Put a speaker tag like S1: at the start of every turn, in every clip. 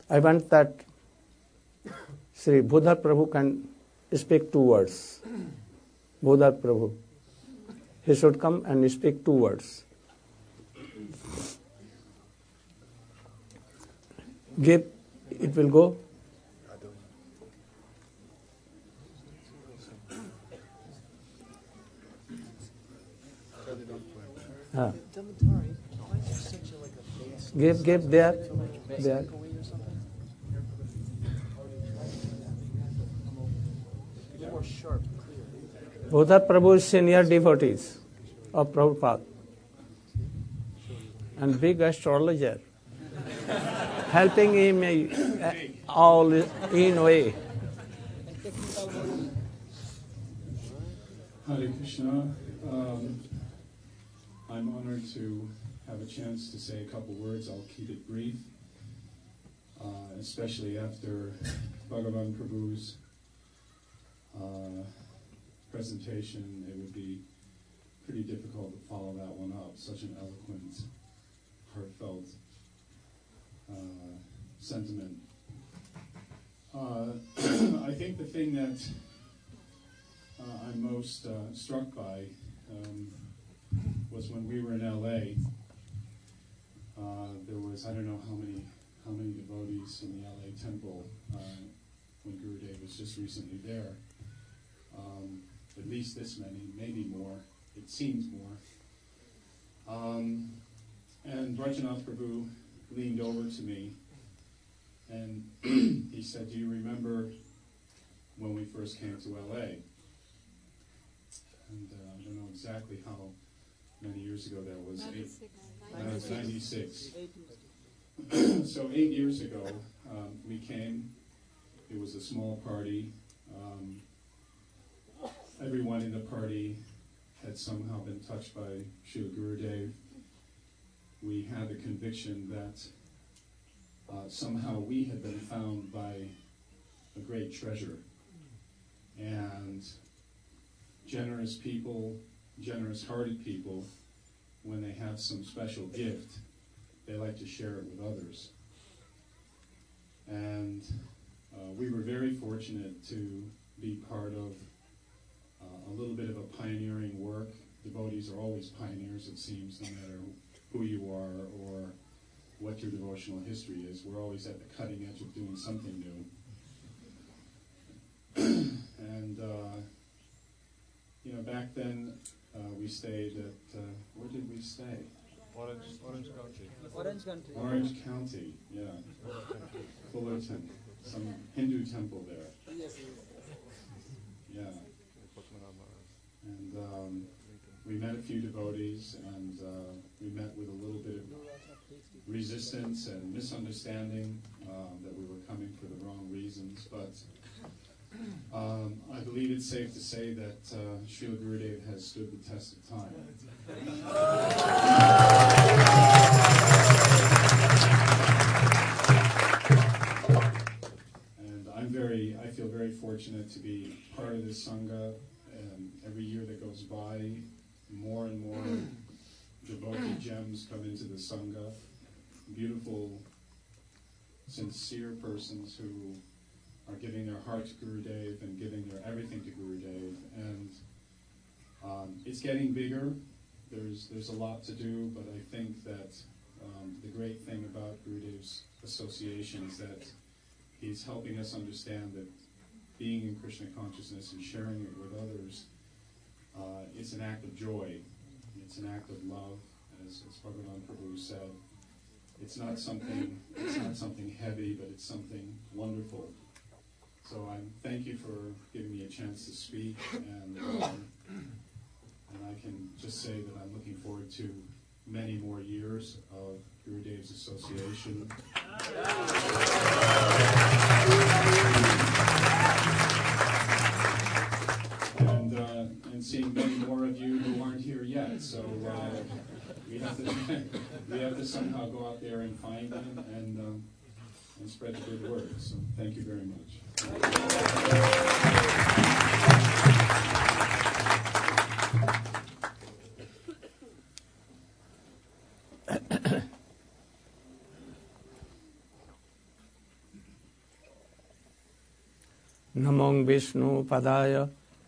S1: I want that Sri Buddha Prabhu can speak 2 words. Buddha Prabhu. He should come and speak 2 words. Give, it will go. Give there. Buddha Prabhu is senior devotees of Prabhupada and big astrologer, helping him all in way.
S2: Hare Krishna. I'm honored to have a chance to say a couple words. I'll keep it brief, especially after Bhagavan Prabhu's presentation. It would be pretty difficult to follow that one up. Such an eloquent, heartfelt sentiment. I think the thing that I'm most struck by was when we were in LA. There was, I don't know how many devotees in the LA temple when Gurudev was just recently there. At least this many, maybe more. It seems more. And Brajanath Prabhu leaned over to me and he said, "Do you remember when we first came to LA?" And I don't know exactly how many years ago that was. 96. So 8 years ago, we came. It was a small party. Everyone in the party had somehow been touched by Srila Gurudev. We had the conviction that somehow we had been found by a great treasure. And generous people, generous-hearted people, when they have some special gift, they like to share it with others. And we were very fortunate to be part of a little bit of a pioneering work. Devotees are always pioneers, it seems, no matter who you are or what your devotional history is. We're always at the cutting edge of doing something new. And, back then we stayed at, where did we stay? Orange County, yeah. Fullerton, some Hindu temple there. Yeah. And we met a few devotees, and we met with a little bit of resistance and misunderstanding that we were coming for the wrong reasons. But I believe it's safe to say that Srila Gurudev has stood the test of time. And I feel very fortunate to be part of this Sangha. And every year that goes by, more and more devotee gems come into the Sangha. Beautiful, sincere persons who are giving their heart to Gurudev and giving their everything to Gurudev. And it's getting bigger. There's a lot to do, but I think that the great thing about Gurudev's association is that he's helping us understand that being in Krishna consciousness and sharing it with others, it's an act of joy. It's an act of love, as Bhagavan Prabhu said. It's not something heavy, but it's something wonderful. So thank you for giving me a chance to speak, and I can just say that I'm looking forward to many more years of Gurudev's association. And seeing many more of you who aren't here yet. So we have to somehow go out there and find them and spread the good word. So thank you very much.
S1: नमो विष्णु पदाय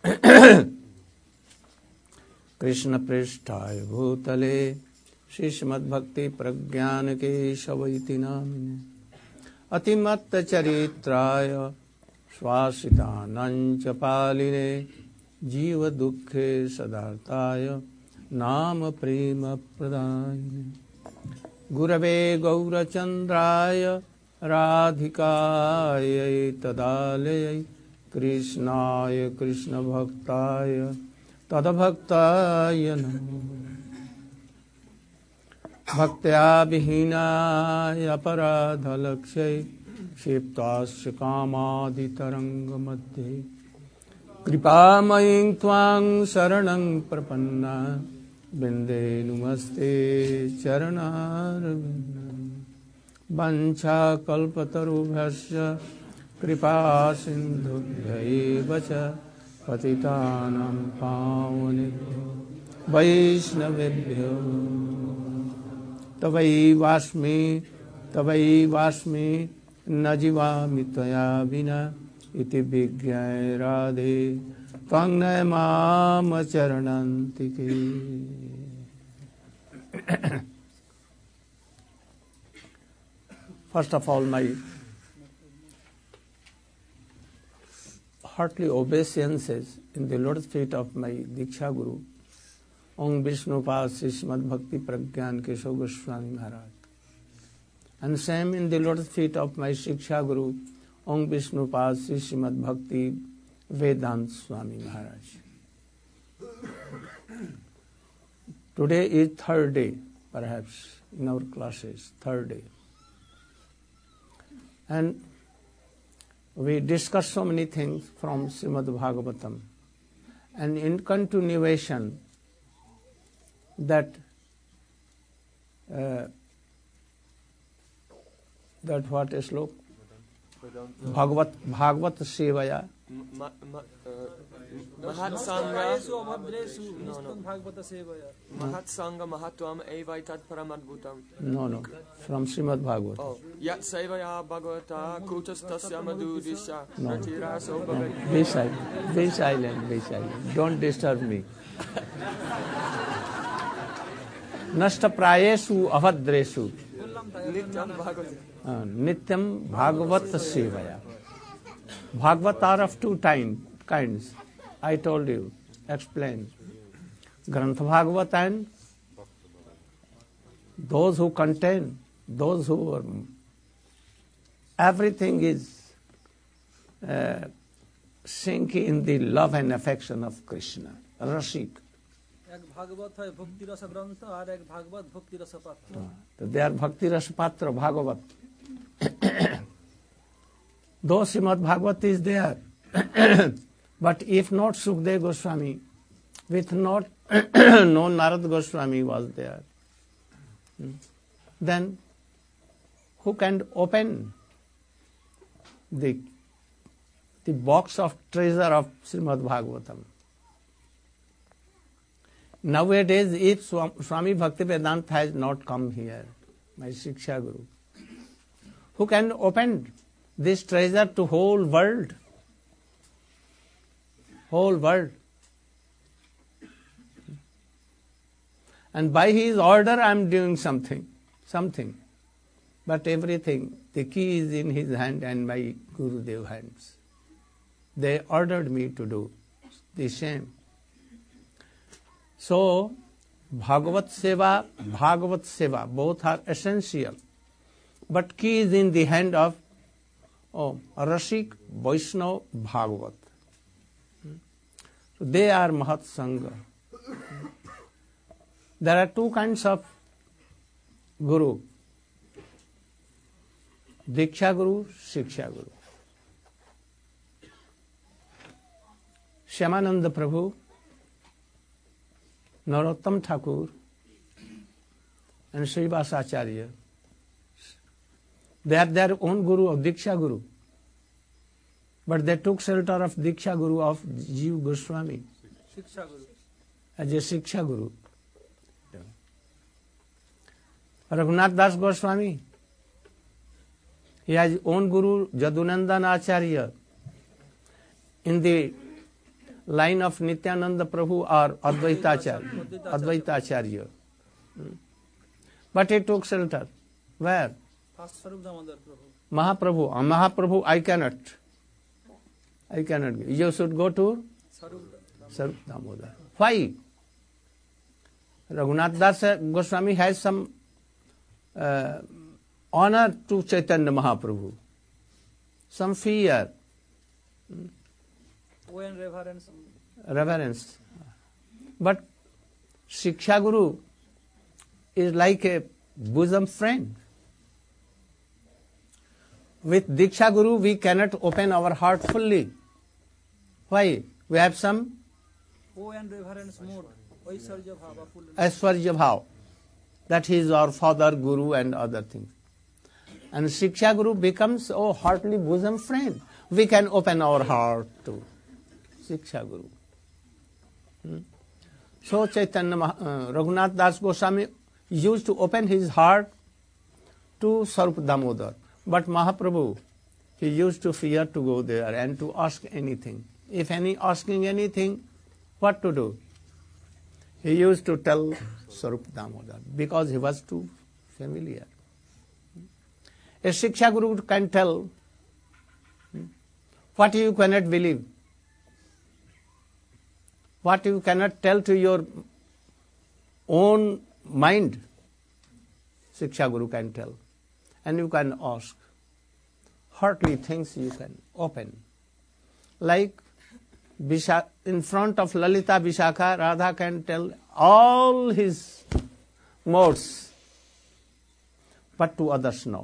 S1: कृष्ण पृष्ठाय भूतले श्रीमद्भक्ति प्रज्ञान केशवैति नामिने अतिमत्त चरित्राय स्वासितानंच पालिने जीव दुःखे सदार्ताय नाम प्रेम प्रदायिने गुरवे गौरचंद्राय राधिकायै तदालयै कृष्णाय कृष्ण भक्ताय तदभक्ताय नमो भक्त्या विहीनाय अपराधलक्ष्यै क्षिप्तास्य कामादितरङ्गमध्ये कृपामयीं त्वां शरणं प्रपन्ना वन्दे नमस्ते चरणारविन्दम् वञ्चाकल्पतरुभ्यश्च कृपा सिन्धुभ्यैव च पतितानां पावनेभ्यो वैष्णवेभ्यो तवैवास्मि न जीवामि त्वया विना इति विज्ञाय राधे त्वं न माम चरणन्तिके। First of all, my heartily obeisances in the lotus feet of my Diksha Guru, Om Vishnupad Srimad Bhakti Pragyan Keshav Goswami Maharaj. And same in the lotus feet of my Shiksha Guru, Om Vishnupad Srimad Bhakti Vedant Swami Maharaj. Today is third day, perhaps, in our classes, third day. And we discuss so many things from Srimad Bhagavatam. And in continuation, that what is slok? Bhagavat Sevaya.
S3: Mahat Sangha Mahat Sangha Mahatvam Evaitat Paramadbhutam.
S1: No, from Srimad Bhagavatam.
S3: Oh, Yat Sevaya Bhagavata Kutastasya Madhudisha Ratira Sobhagat.
S1: Be silent. Don't disturb me. Nashta Prayesu Avadresu. Nityam Bhagavat Sevaya. Bhagavat are of two kinds. I told you, explain. Grantha Bhagavat and those who contain, those who are, everything is sinking in the love and affection of Krishna. Rasik. They are Bhakti Rasa Patra, Bhagavat. Though Srimad Bhagavat is there, but if not Sukdev Goswami, with not no Narad Goswami was there, then who can open the box of treasure of Srimad Bhagavatam? Nowadays, if Swami Bhaktivedanta has not come here, my Shiksha Guru, who can open this treasure to whole world? Whole world. And by his order I am doing something. But everything, the key is in his hand and my Gurudev hands. They ordered me to do the same. So, Bhagavat Seva, both are essential. But key is in the hand of Rasik, Vaishnav, Bhagavat. So they are Mahat Sangha. There are two kinds of Guru. Diksha Guru, Shiksha Guru. Shyamananda Prabhu, Narottam Thakur, and Srivas Acharya. They are their own Guru of Diksha Guru. But they took shelter of Diksha Guru of Jiva Goswami.
S4: Shiksha Guru.
S1: As a Shiksha Guru. Raghunath Das Goswami, he has own Guru Jadunandan Acharya. in the line of Nityananda Prabhu or Advaitacharya. But he took shelter. Where? Mahaprabhu. Mahaprabhu, I cannot. You should go to Sarup Damodar. Why? Raghunath Das Goswami has some honor to Chaitanya Mahaprabhu, some fear, reverence. But Shiksha Guru is like a bosom friend. With Diksha Guru, we cannot open our heart fully. Why? We have some Aishwarya Bhav, that he is our father, Guru, and other things. And Shiksha Guru becomes heartily bosom friend. We can open our heart to Shiksha Guru. So Chaitanya Raghunath Das Goswami used to open his heart to Sarup Damodar. But Mahaprabhu, he used to fear to go there and to ask anything. If asking anything, what to do? He used to tell Sarup Damodar because he was too familiar. A Shiksha Guru can tell what you cannot believe, what you cannot tell to your own mind. Shiksha Guru can tell, and you can ask. Heartly things you can open. Like in front of Lalita Vishakha, Radha can tell all his modes, but to others not.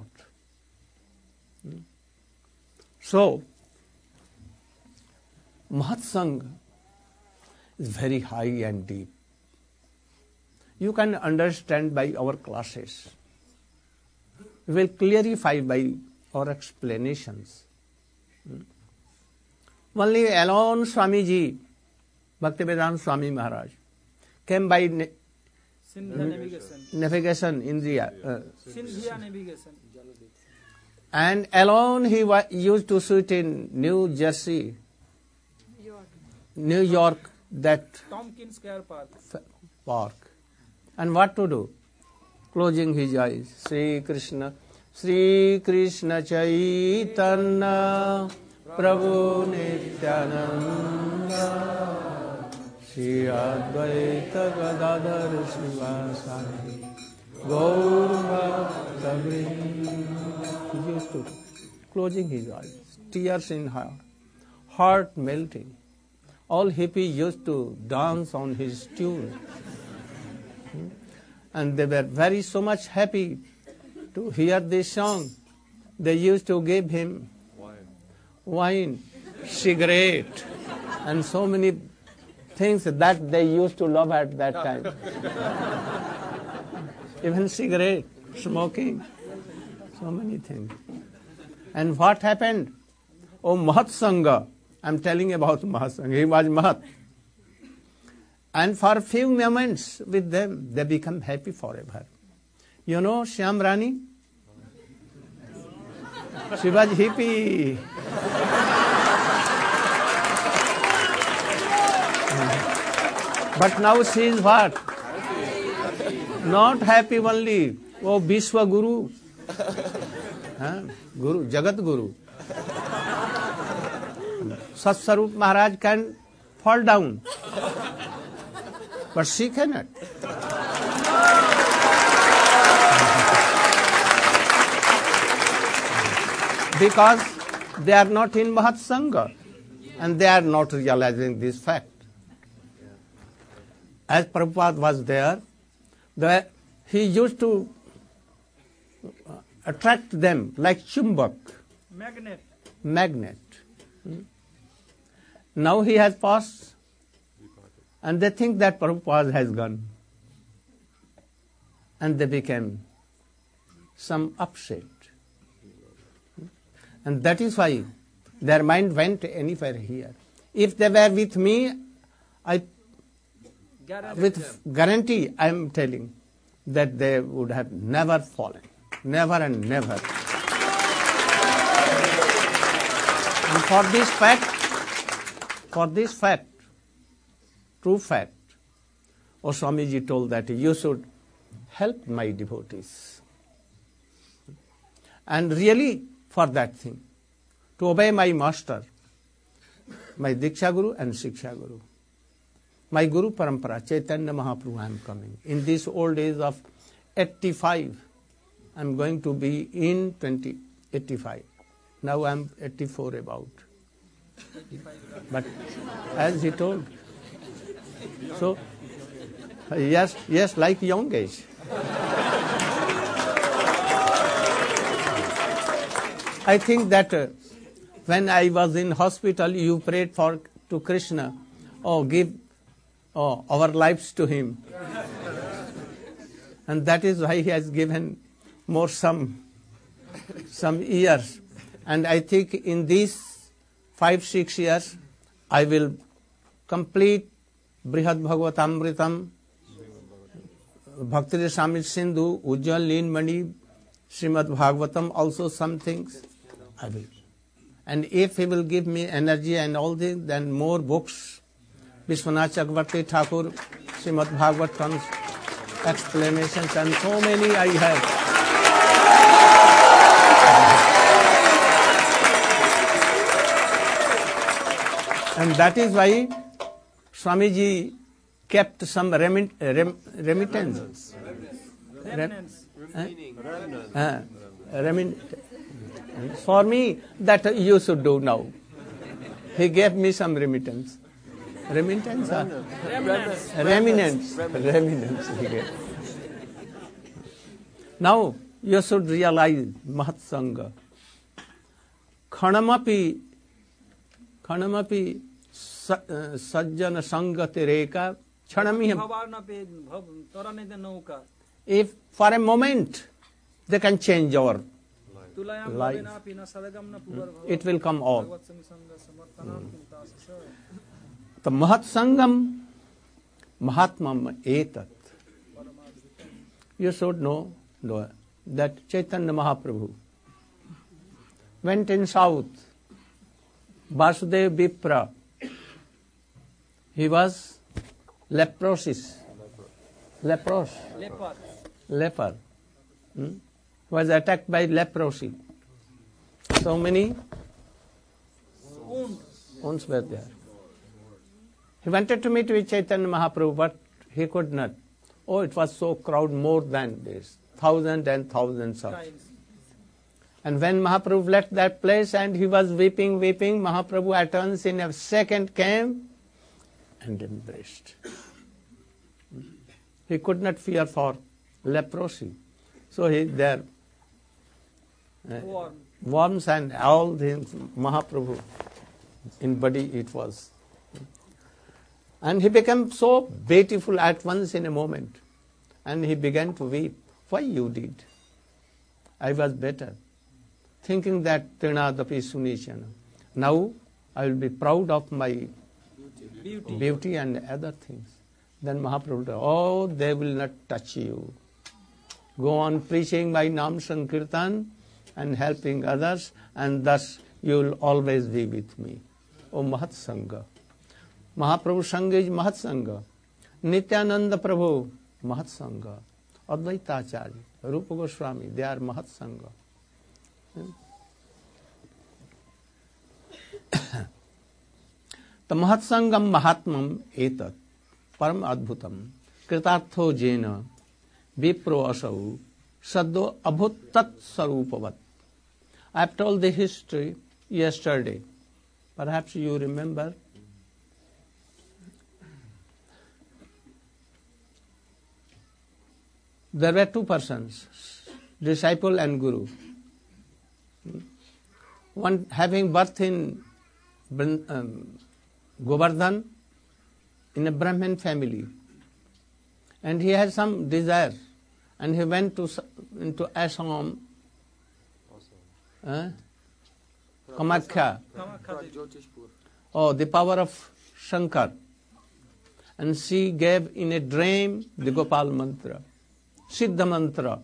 S1: So, Mahatsang is very high and deep. You can understand by our classes. We will clarify by our explanations. Only alone Swamiji, Bhaktivedanta Swami Maharaj, came by navigation in the
S4: Sindhya navigation.
S1: And alone he used to sit in New Jersey, New York, that
S4: Tompkins Square
S1: Park. And what to do? Closing his eyes. Sri Krishna Chaitanya Prabhu Nityananda Shri Advaita Gadadhar Srivasadi Gaur Bhakta Vrinda. He used to closing his eyes, tears in her heart melting. All hippies used to dance on his tune. And they were very so much happy to hear this song. They used to give him wine, cigarette, and so many things that they used to love at that time. Even cigarette, smoking, so many things. And what happened? Mahatsanga. I'm telling about Mahatsanga. He was Mahat. And for a few moments with them, they become happy forever. You know Shyam Rani? She was hippie. But now she is what? Not happy only. Vishwa Guru. Guru, Jagat Guru. Satsvarup Maharaj can fall down. But she cannot. Because they are not in Mahatsanga and they are not realizing this fact. As Prabhupada was there, he used to attract them like chumbak, magnet. Now he has passed and they think that Prabhupada has gone. And they became some upset. And that is why their mind went anywhere here. If they were with me, with guarantee I am telling that they would have never fallen. Never and never. And for this fact, for this fact, true fact, Swamiji told that you should help my devotees. And really for that thing, to obey my master, my Diksha Guru and Shiksha Guru. My Guru Parampara, Chaitanya Mahaprabhu, I am coming. In this old age of 85, I am going to be in 85. Now I am 84 about. But as he told, so yes, like young age. I think that when I was in hospital, you prayed to Krishna, give our lives to him. And that is why he has given more some years. And I think in these 5-6 years, I will complete Brihad Bhagavatamritam, Bhakti Rasamrita Sindhu, Ujjwal Leemani, Srimad Bhagavatam, also some things I will. And if he will give me energy and all this, then more books, Vishwanath Chakravarti Thakur, Srimad Bhagavatam's explanations, and so many I have. And that is why Swamiji kept some remittance. For me, that you should do now. He gave me some remittance. Remittance? Remnants he gave. Now, you should realize Mahat Sangha. Khanamapi sajjana sangate reka chanamiham. If for a moment they can change our life, it will come all. The Mahat Sangam Mahatmam Etat. You should know that Chaitanya Mahaprabhu went in south. Vasudev Vipra, he was leper. Was attacked by leprosy. So many wounds were there. He wanted to meet with Chaitanya Mahaprabhu, but he could not. It was so crowded, more than this, thousands and thousands of. And when Mahaprabhu left that place and he was weeping, Mahaprabhu at once in a second came and embraced. He could not fear for leprosy. So there worms and all things, Mahaprabhu in body it was. And he became so beautiful at once in a moment. And he began to weep. Why you did? I was better. Thinking that Trinadapi Sunishana. Now I will be proud of my beauty and other things. Then Mahaprabhu told, they will not touch you. Go on preaching my Nam Sankirtan and helping others, and thus you will always be with me. Mahat Sangha. Mahaprabhu Sangha is Mahat Sangha. Nityananda Prabhu, Mahat Sangha. Advaita Acharya, Rupa Goswami, they are Mahat Sangha. The Mahat Sangam Mahatmam Etat Param Adbhutam Kritartho Jena Vipro Asau Saddo Abhutat Sarupavat. I have told the history yesterday. Perhaps you remember. There were two persons, disciple and guru. One having birth in Govardhan in a Brahmin family, and he had some desire, and he went into Assam, Kamakhya, the power of Shankar, and she gave in a dream the Gopal mantra, Siddha mantra,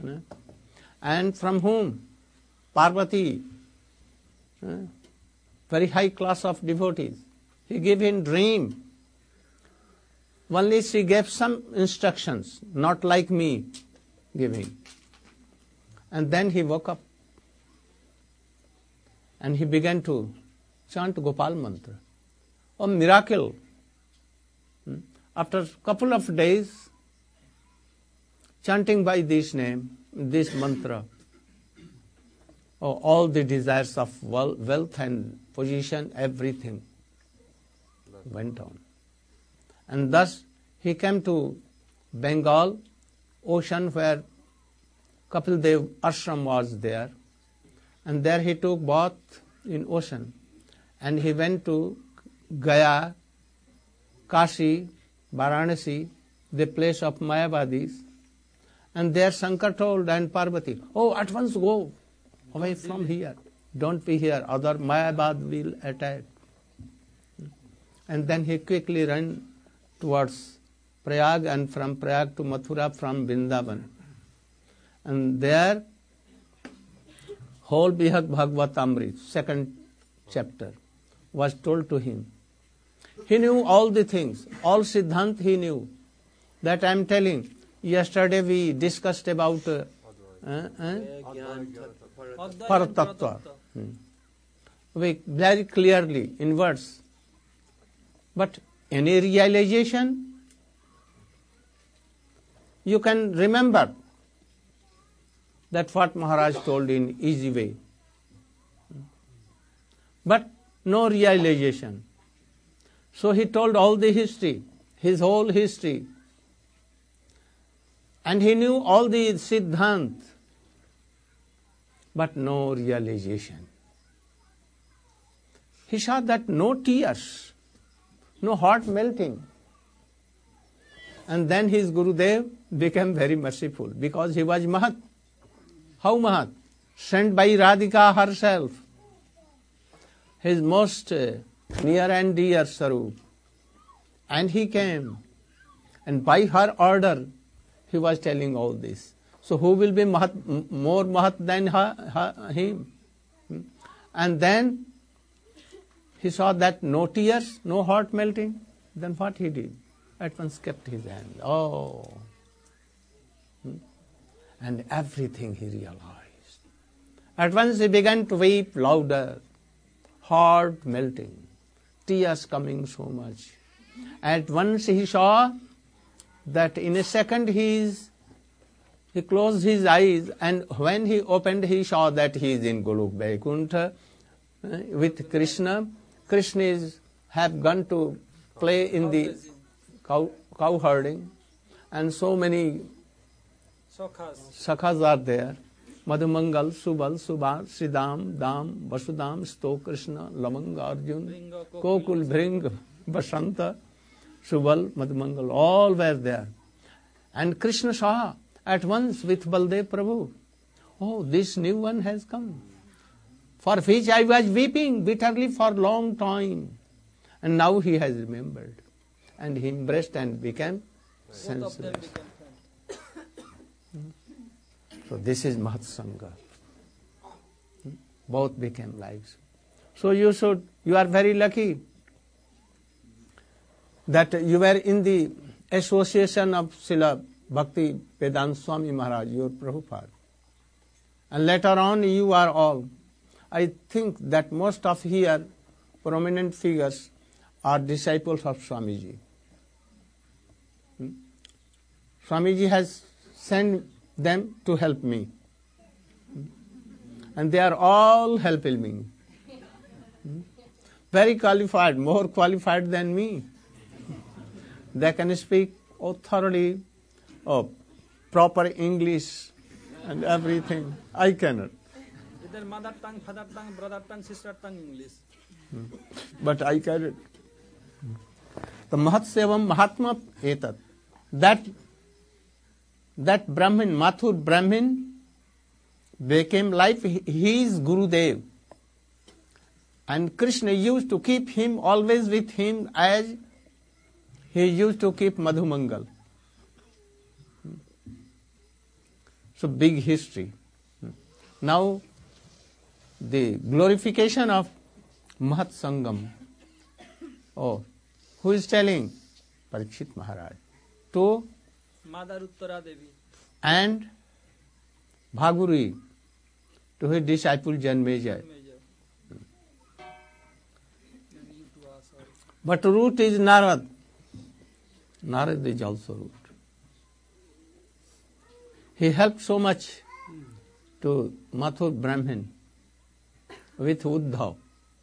S1: and from whom? Parvati very high class of devotees. He gave him dream. Only she gave some instructions, not like me giving. And then he woke up and he began to chant Gopal mantra. Oh, miracle! After a couple of days, chanting by this name, this mantra, all the desires of wealth and position, everything went on. And thus he came to Bengal, ocean where Kapil Dev ashram was there. And there he took bath in ocean. And he went to Gaya, Kashi, Varanasi, the place of Mayavadis. And there Shankar told and Parvati, oh, at once go away from here. Don't be here, other Mayavad will attack. And then he quickly ran towards Prayag, and from Prayag to Mathura, from Vrindavan. And there, whole Bihag Bhagavatamrit, second chapter, was told to him. He knew all the things, all Siddhant he knew. That I am telling. Yesterday we discussed about Paratattva. Very clearly in words. But any realization, you can remember that what Maharaj told in easy way. But no realization. So he told all the history, his whole history. And he knew all the Siddhant, but no realization. He saw that no tears, no heart melting. And then his Gurudev became very merciful because he was Mahat. How Mahat? Sent by Radhika herself. His most near and dear Sarup. And he came. And by her order, he was telling all this. So who will be more Mahat than him? And then he saw that no tears, no heart melting. Then what he did? At once kept his hand. Oh. And everything he realized. At once he began to weep louder, heart melting, tears coming so much. At once he saw that in a second he closed his eyes, and when he opened he saw that he is in Golok Vaikuntha with Krishna. Krishna have gone to play in the cow herding, and so many Sakhas are there. Madhumangal, Subal, Subal, Sridam, Dam, Vasudam, Sto Krishna, Lamang, Arjun, Kokul, Bhring, Vasanta, Subal, Madhumangal, all were there. And Krishna saw at once with Baldev Prabhu, oh, this new one has come, for which I was weeping bitterly for a long time. And now he has remembered. And he embraced and became senseless. So this is Mahat Sangha. Both became lives. So you are very lucky that you were in the association of Srila Bhakti Vedanta Swami Maharaj, your Prabhupada. And later on you are all. I think that most of here prominent figures are disciples of Swamiji. Swamiji has sent them to help me. And they are all helping me. Very qualified, more qualified than me. They can speak thoroughly, proper English and everything. I cannot.
S4: Either mother tongue, father tongue, brother tongue, sister tongue, English.
S1: But I cannot. The Mahat Sevam Mahatma Etat. That Brahmin, Mathur Brahmin, became life. He is Gurudev. And Krishna used to keep him always with him as he used to keep Madhumangal. So big history. Now the glorification of Mahat Sangam. Oh, who is telling? Parikshit Maharaj. To
S4: Mother Uttara Devi.
S1: and Bhaguri, to his disciple Janmeja. But root is Narad. Narad is also root. He helped so much to Mathur Brahmin with Uddhav.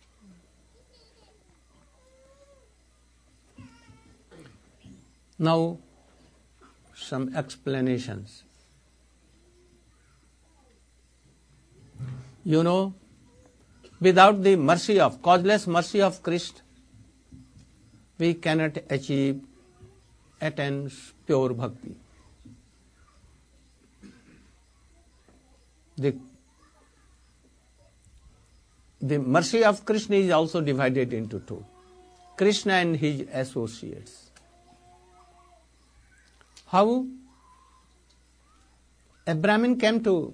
S1: Now, some explanations. You know, without the mercy of, causeless mercy of Krishna, we cannot attain pure bhakti. The mercy of Krishna is also divided into two. Krishna and his associates. How a Brahmin came to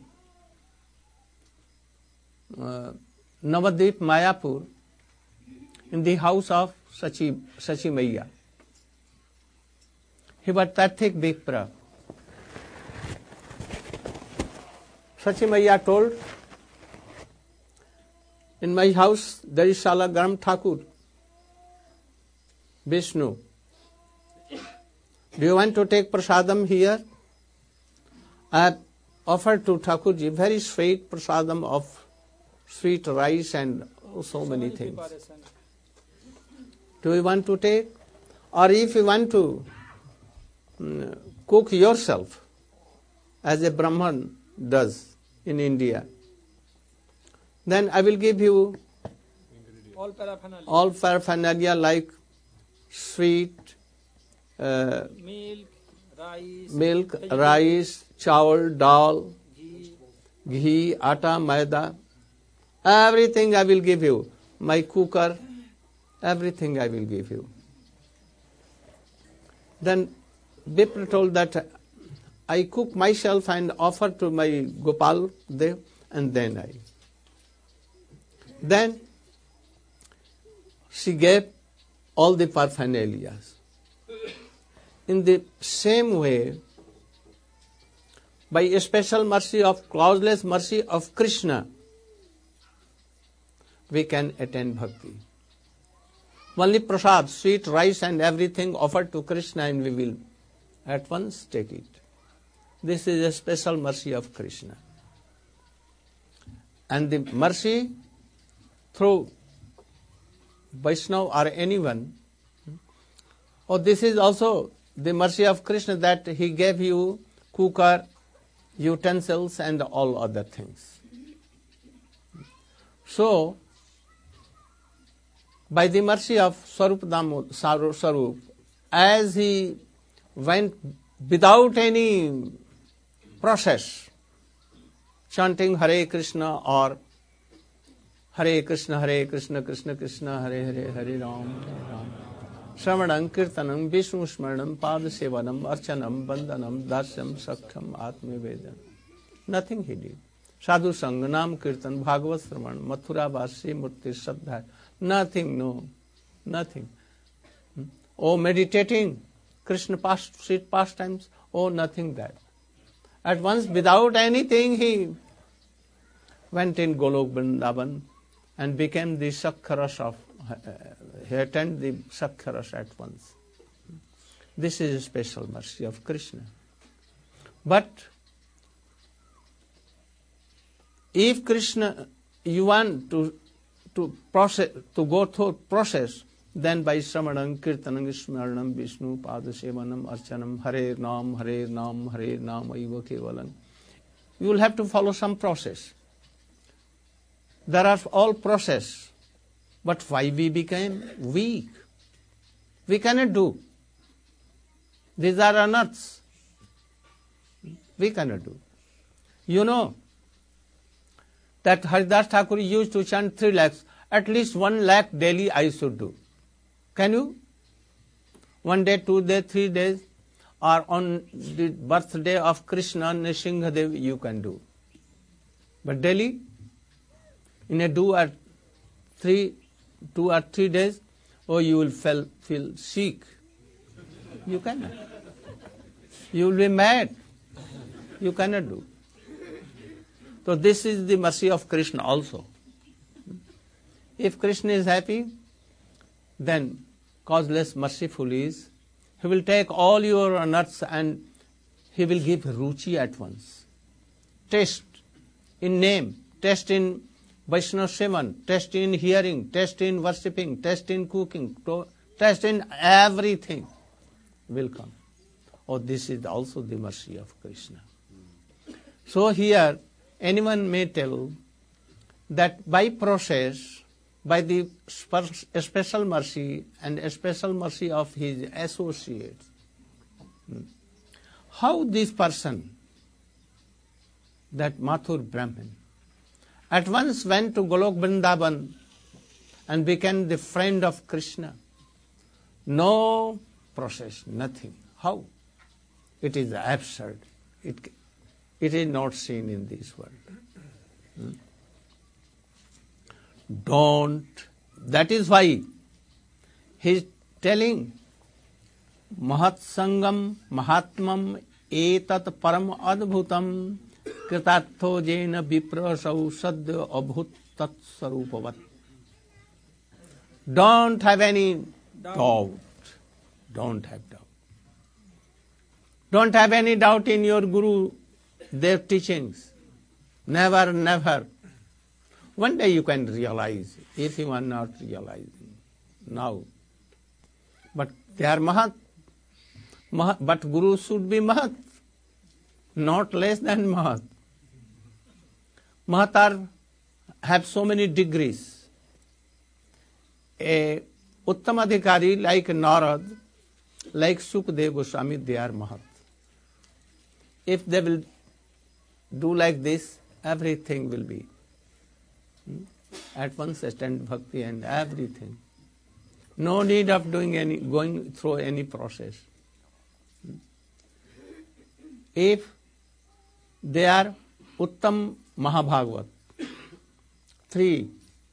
S1: Navadvip Mayapur in the house of Sachi Maiya. He was Tathik Vipra. Sachi Maiya told, in my house there is Salagaram Thakur, Vishnu. Do you want to take prasadam here? I have offered to Thakurji very sweet prasadam of sweet rice and so many things. Do you want to take? Or if you want to cook yourself, as a Brahman does in India, then I will give you all paraphernalia like sweet, milk, rice, chawal, dal, ghee, atta, maida, everything I will give you. My cooker, everything I will give you. Then Vipra told that I cook myself and offer to my Gopal Dev, and then she gave all the paraphernalia. In the same way, by a special mercy of, causeless mercy of Krishna, we can attain bhakti. Only prasad, sweet rice and everything offered to Krishna, and we will at once take it. This is a special mercy of Krishna. And the mercy through Vaishnava or anyone, this is also the mercy of Krishna, that he gave you cooker, utensils and all other things. So, by the mercy of Swarup, as he went without any process, chanting Hare Krishna or Hare Krishna, Krishna Krishna, Hare Hare, Hare Ram, Ram, Shravanam, Kirtanam, Vishnu Smaranam, Pada Sevanam, Archanam, Bandhanam, Dasyam, Sakhyam, Atmavedanam. Nothing he did. Sadhu Sangha, Nam Kirtan, Bhagavad Sravan, Mathura Vasi, Murti, Sadhya. Nothing, no. Nothing. Oh, meditating, Krishna sweet pastimes, nothing that. At once, without anything, he went in Golok Vrindavan and became the Sakkharas of, he attained the Sakkharas at once. This is a special mercy of Krishna. But if Krishna, you want to process, to go through process, then by Sramanam, Kirtanam, Smaranam, Vishnu, Pada Sevanam, Archanam, Hare Nam, Hare Nam, Hare Nam, Aiva Kevalam, you will have to follow some process. There are all process. But why we became weak? We cannot do. These are unearths. We cannot do. You know that Haridas Thakur used to chant 3 lakhs. At least 1 lakh daily I should do. Can you? 1 day, 2 days, 3 days, or on the birthday of Krishna, Nrsimhadev, you can do. But daily, in a do at 3 2 or 3 days, or you will feel sick. You cannot. You will be mad. You cannot do. So this is the mercy of Krishna also. If Krishna is happy, then causeless merciful is, he will take all your unearths and he will give ruchi at once. Taste in name, taste in Vaishnava Sevan, taste in hearing, taste in worshipping, taste in cooking, taste in everything will come. Oh, this is also the mercy of Krishna. So here, anyone may tell that by process, by the special mercy and special mercy of his associates, how this person, that Mathur Brahman, at once went to Golok Vrindavan and became the friend of Krishna. No process, nothing. How? It is absurd. It is not seen in this world. Don't. That is why he is telling Mahat Sangam Mahatmam Etat Param Adbhutam Kritatho Jena Viprasau Sadya Abhut Tat Sarupavat. Don't have any doubt. Don't have doubt. Don't have any doubt in your Guru, their teachings. Never, never. One day you can realize, if you are not realizing now. But they are Mahat. But Guru should be Mahat, not less than Mahat. Mahat have so many degrees. A Uttamadhikari like Narad, like Sukadeva Goswami, they are Mahat. If they will do like this, everything will be at once stand bhakti and everything. No need of going through any process. If they are Uttam Mahabhagavat, 3.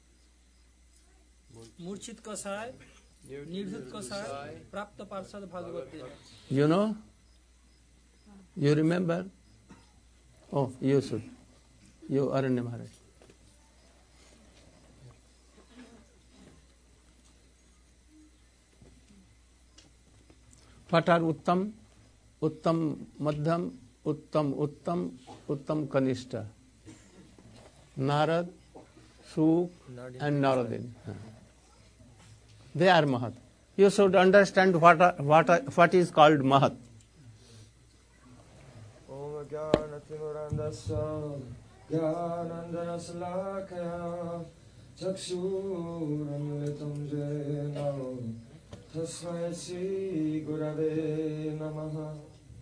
S4: मूर्छित कसाय, निर्धुत कसाय, प्राप्त पार्षद Bhagavat.
S1: You know? You remember? Oh, you should. You Aranya Maharaj. What are Uttam? Uttam Madhyam, Uttam Uttam, Uttam Kanishta. Narad, Suk and Naradin. They are Mahat. You should understand what is called Mahat.
S3: Om Jnanatimurandasya Jnanandanasalakaya Chakshuramritam Jena Tasmai Sri Gurave Namaha.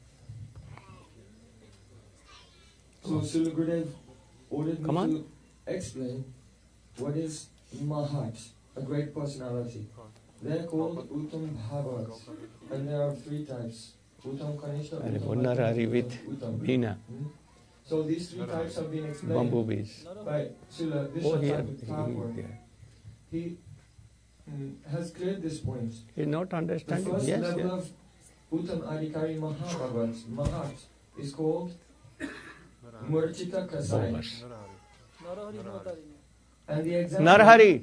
S5: So Srila Gurudev ordered
S1: Come
S5: me
S1: on.
S5: to explain what is Mahat, a great personality. They are called Uttam Bhagavat, and there are 3 types. Uttam Kanishta, Uttam
S1: Narari
S5: Madhyam,
S1: with
S5: Uttam.
S1: Veena,
S5: So these 3 types have been explained
S1: bumblebees.
S5: by Srila
S1: Oh, here,
S5: Vishwanath Thakur.
S1: there.
S5: He has cleared this point.
S1: He not
S5: The
S1: understanding.
S5: first
S1: Yes,
S5: level
S1: yes.
S5: of Uttam Adhikari Mahabhagat, Mahat, is called Murchita Kasai.
S1: Bogus.
S4: Narhari नवतारी.
S5: And the example...
S1: Narhari.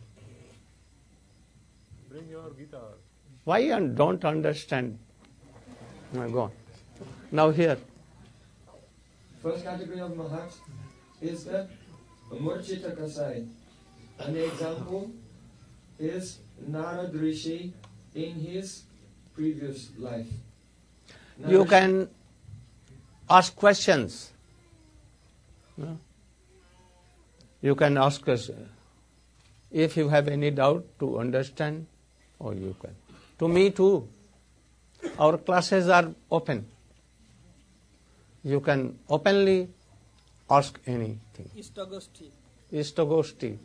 S3: Bring your guitar.
S1: Why you don't understand? Now go on. Now here.
S5: First category of Mahat is the Murchita Kasai. And the example is Narad Rishi in his previous life.
S1: You
S5: Narad-
S1: can ask questions. No? You can ask questions. If you have any doubt to understand, or you can. To me too. Our classes are open. You can openly ask anything.
S4: इष्टगोष्ठी.
S1: Istagoshti.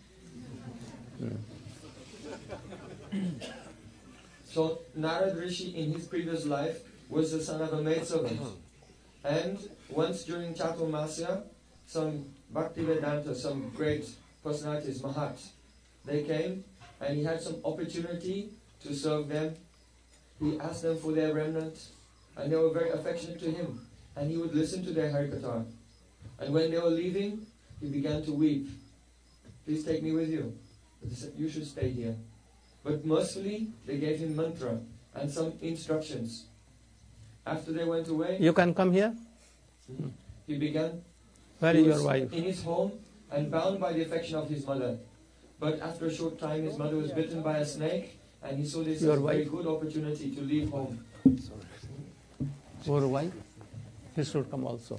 S5: So Narad Rishi in his previous life was the son of a maidservant. And once during Chaturmasya, some Bhaktivedanta, some great personalities, Mahats, they came and he had some opportunity to serve them. He asked them for their remnant, and they were very affectionate to him, and he would listen to their Harikatha. And when they were leaving, he began to weep. Please take me with you. They said, you should stay here. But mercifully, they gave him mantra and some instructions. After they went away,
S1: You can come here.
S5: he began
S1: Where is your wife?
S5: in his home and bound by the affection of his mother. But after a short time, his mother was bitten by a snake, and he saw this as
S1: Your
S5: a very
S1: wife?
S5: good opportunity to leave home.
S1: Your wife? He should come also.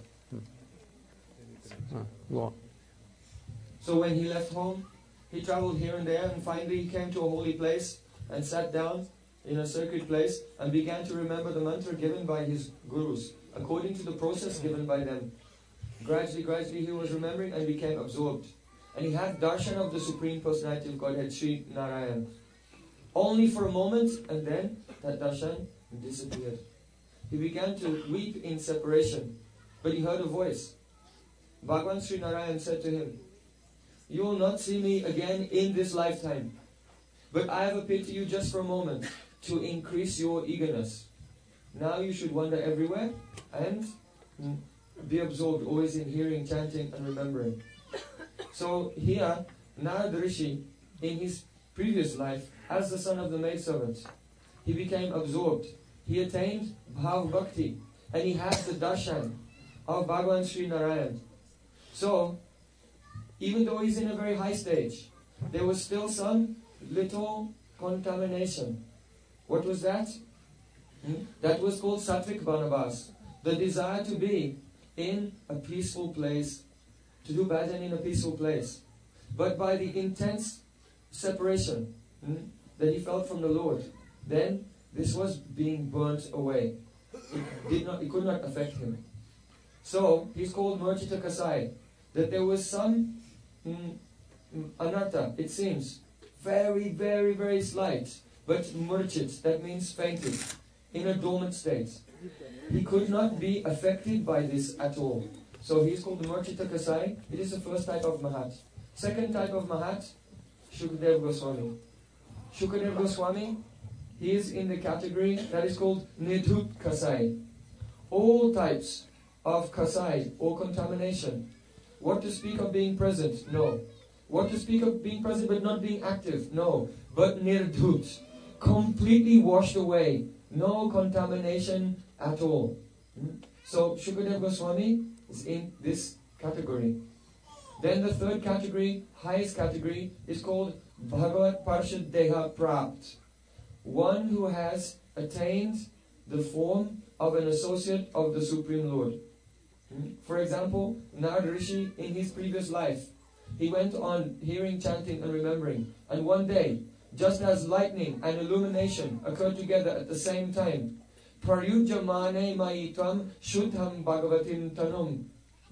S1: Go on.
S5: So when he left home, he traveled here and there, and finally he came to a holy place and sat down in a sacred place and began to remember the mantra given by his gurus, according to the process given by them. Gradually he was remembering and became absorbed. And he had darshan of the Supreme Personality of Godhead, Sri Narayan. Only for a moment, and then that darshan disappeared. He began to weep in separation, but he heard a voice. Bhagavan Sri Narayan said to him, you will not see me again in this lifetime, but I have appeared to you just for a moment to increase your eagerness. Now you should wander everywhere and be absorbed always in hearing, chanting and remembering. So here, Narad Rishi, in his previous life, as the son of the maidservant, he became absorbed. He attained Bhav Bhakti, and he has the darshan of Bhagavan Sri Narayan. So, even though he's in a very high stage, there was still some little contamination. What was that? That was called Sattvic Banabas, the desire to be in a peaceful place, to do bhajan in a peaceful place. But by the intense separation that he felt from the Lord, then this was being burnt away. It could not affect him. So he's called Murchita Kasai, that there was some anartha, it seems, very, very, very slight, but murchit, that means fainted, in a dormant state. He could not be affected by this at all. So he's called the Murchita Kasai. It is the first type of Mahat. Second type of Mahat, Shukadeva Goswami. Shukadeva Goswami, he is in the category that is called Nidhut Kasai. All types of Kasai or contamination. What to speak of being present? No. What to speak of being present but not being active? No. But Nirdhut, completely washed away. No contamination at all. So Shukadeva Goswami is in this category. Then the third category, highest category, is called Bhagavat Parshad Deha Prapt. One who has attained the form of an associate of the Supreme Lord. For example, Narad Rishi in his previous life, he went on hearing, chanting and remembering. And one day, just as lightning and illumination occurred together at the same time, Praryujamane Maitam Shuddham Bhagavatim Tanum.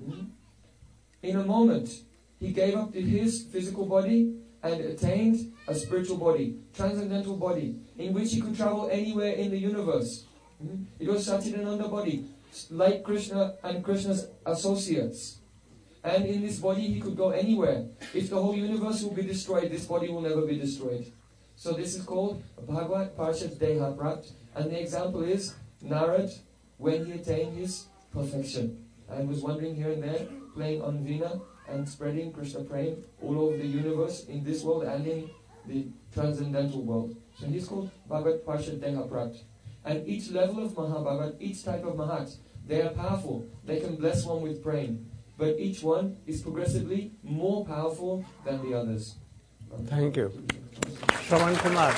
S5: In a moment, he gave up to his physical body and attained a spiritual body, transcendental body, in which he could travel anywhere in the universe. It was Satchidananda body, like Krishna and Krishna's associates. And in this body he could go anywhere. If the whole universe will be destroyed, this body will never be destroyed. So this is called Bhagavat Parshad Deha Prapt. And the example is Narad, when he attained his perfection and was wandering here and there, playing on Veena and spreading Krishna Prem all over the universe, in this world and in the transcendental world. So he's called Bhagavat Parshad Deha Prapt. And each level of Mahabhagat, each type of Mahat, they are powerful. They can bless one with praying. But each one is progressively more powerful than the others.
S1: Thank you. Shravan Kumar.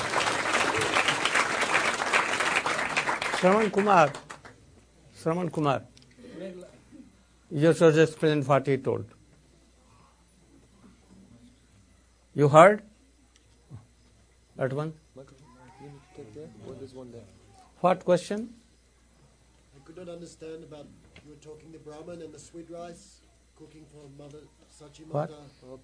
S1: Shravan Kumar. You should explain what he told. You heard? That one? What question?
S6: I could not understand about, you were talking the Brahman and the sweet rice, cooking for Mother Sachimata.
S1: What?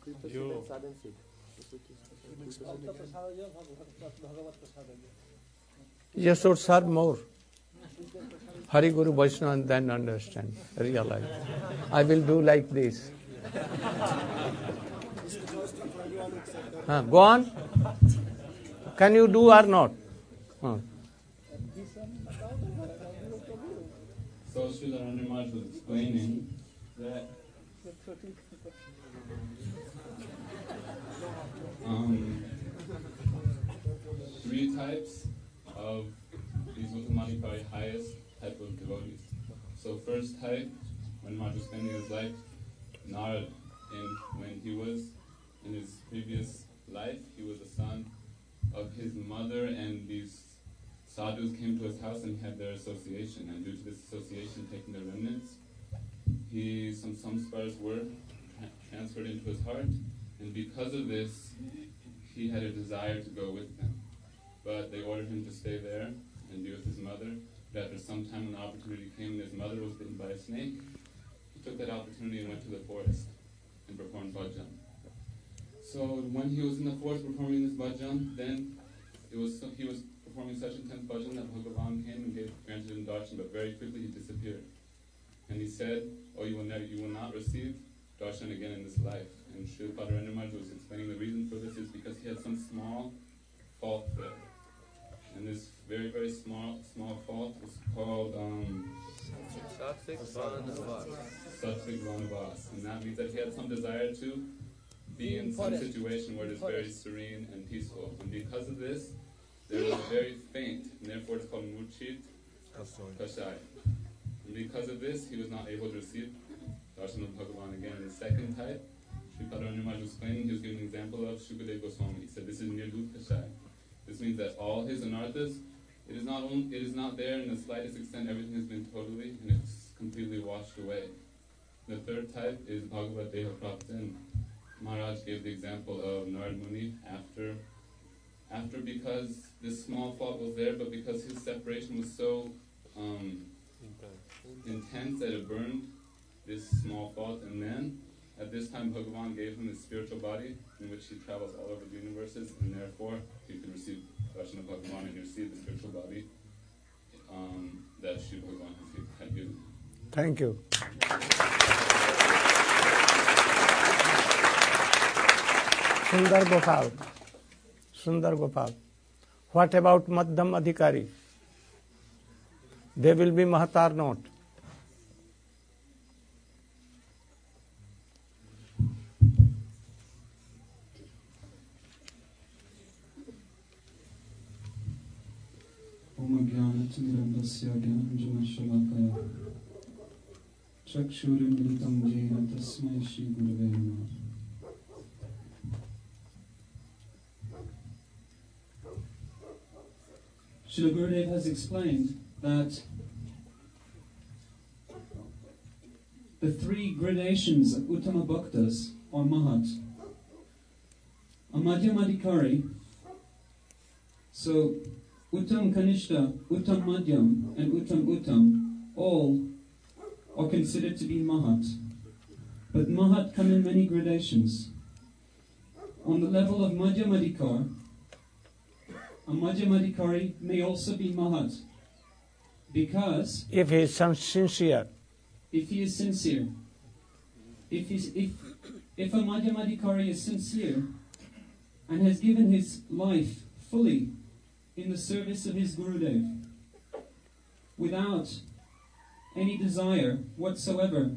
S1: You should serve more. Hari Guru Vaishnava and then understand, realize. I will do like this.
S6: Mr. Toasty, for everyone except that.
S1: Go on. Can you do or not?
S7: So Srila Narendra Maharaj was explaining that three types of these Uttamadhikari, highest type of devotees. So first type, when Maharaj was spending his life, Narad, when he was in his previous life, he was the son of his mother, and these sadhus came to his house and had their association, and due to this association taking their remnants, some samskaras were transferred into his heart, and because of this, he had a desire to go with them. But they ordered him to stay there and be with his mother. But after some time, when the opportunity came and his mother was bitten by a snake, he took that opportunity and went to the forest and performed bhajan. So when he was in the forest performing this bhajan, then he was performing such intense bhajan that Bhagavan came and granted him darshan, but very quickly he disappeared. And he said, "Oh, you will not receive darshan again in this life." And Srila Radharani Maharaj was explaining the reason for this is because he had some small fault there. And this very, very small fault was called Satvik Vanavas. And that means that he had some desire to be in some situation where it is very serene and peaceful. And because of this, there was very faint, and therefore it's called Murchit Kashai. And because of this, he was not able to receive darshan of Bhagavan again. And the second type, Srila Radharani Maharaj was explaining, he was giving an example of Shukadeva Goswami. He said this is Nirdut Kashai. This means that all his anarthas, it is not there in the slightest extent. Everything has been totally and it's completely washed away. The third type is Bhagavad Deha Prapta, and Maharaj gave the example of Narad Muni after because this small fault was there, but because his separation was so intense that it burned this small fault, and then at this time Bhagavan gave him his spiritual body in which he travels all over the universes, and therefore he could receive darshan of Bhagavan and receive the spiritual body that Shri Bhagavan had given.
S1: Thank you. Sundar Gopal. What about Madhyam Adhikari? They will be Mahat or not?
S8: Om Jnanatirandasya Jnananjana Shalakaya Chakshurimritam Jena Tasmai Shri Gurave Namaha. Srila Gurudev has explained that the three gradations of Uttama Bhaktas or Mahat are Madhyamadikari. So Uttam Kanishta, Uttam Madhyam, and Uttam Uttam all are considered to be Mahat. But Mahat come in many gradations. On the level of Madhyamadikar, a Madhyamadikari may also be Mahat, because
S1: if he is sincere.
S8: If he is sincere. If a Madhyamadikari is sincere and has given his life fully in the service of his Gurudev, without any desire whatsoever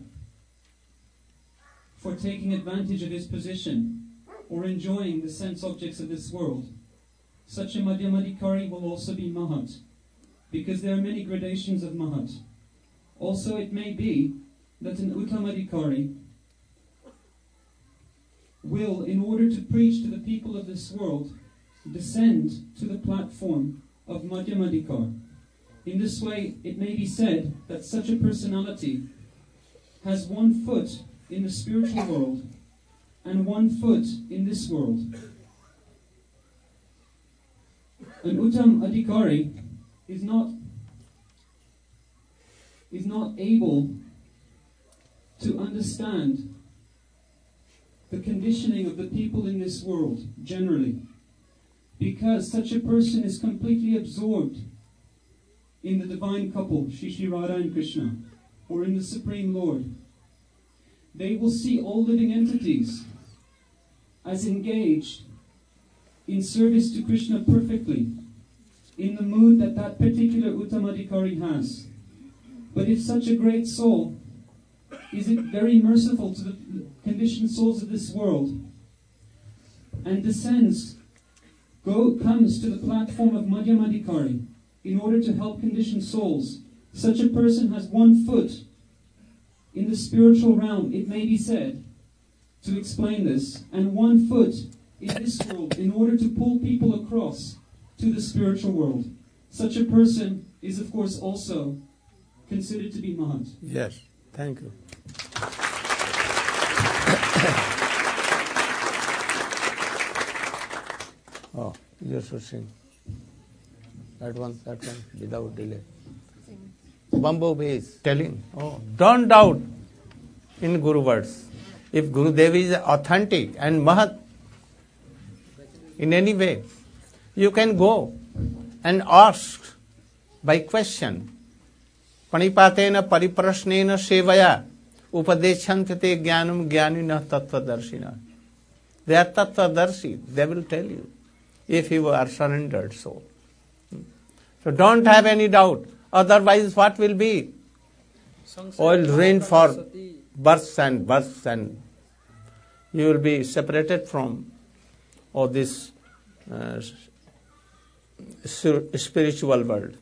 S8: for taking advantage of his position or enjoying the sense objects of this world, such a Madhyamadikari will also be Mahat, because there are many gradations of Mahat. Also it may be that an Uttamadikari will, in order to preach to the people of this world, descend to the platform of Madhyamadikar. In this way, it may be said that such a personality has 1 foot in the spiritual world and 1 foot in this world. An Uttam Adhikari is not able to understand the conditioning of the people in this world generally, because such a person is completely absorbed in the divine couple, Shri Radha and Krishna, or in the Supreme Lord. They will see all living entities as engaged in service to Krishna perfectly, in the mood that that particular Uttamadhikari has. But if such a great soul is very merciful to the conditioned souls of this world and comes to the platform of Madhyamadhikari in order to help conditioned souls, such a person has one foot in the spiritual realm, it may be said, to explain this, and one foot in this world in order to pull people across to the spiritual world. Such a person is, of course, also considered to be Mahat.
S1: Yes, thank you. Oh, you should sing. That one, without delay. Bumblebee is telling, don't doubt in Guru words. If Gurudev is authentic and Mahat in any way, you can go and ask by question. Panipatena pariprasnena sevaya upadeshantite jnanam jnanina tattvadarshina. They are tattvadarshi. They will tell you if you are surrendered soul. So don't have any doubt. Otherwise, what will be? Oil rain for births and births, and you will be separated from all this spiritual world.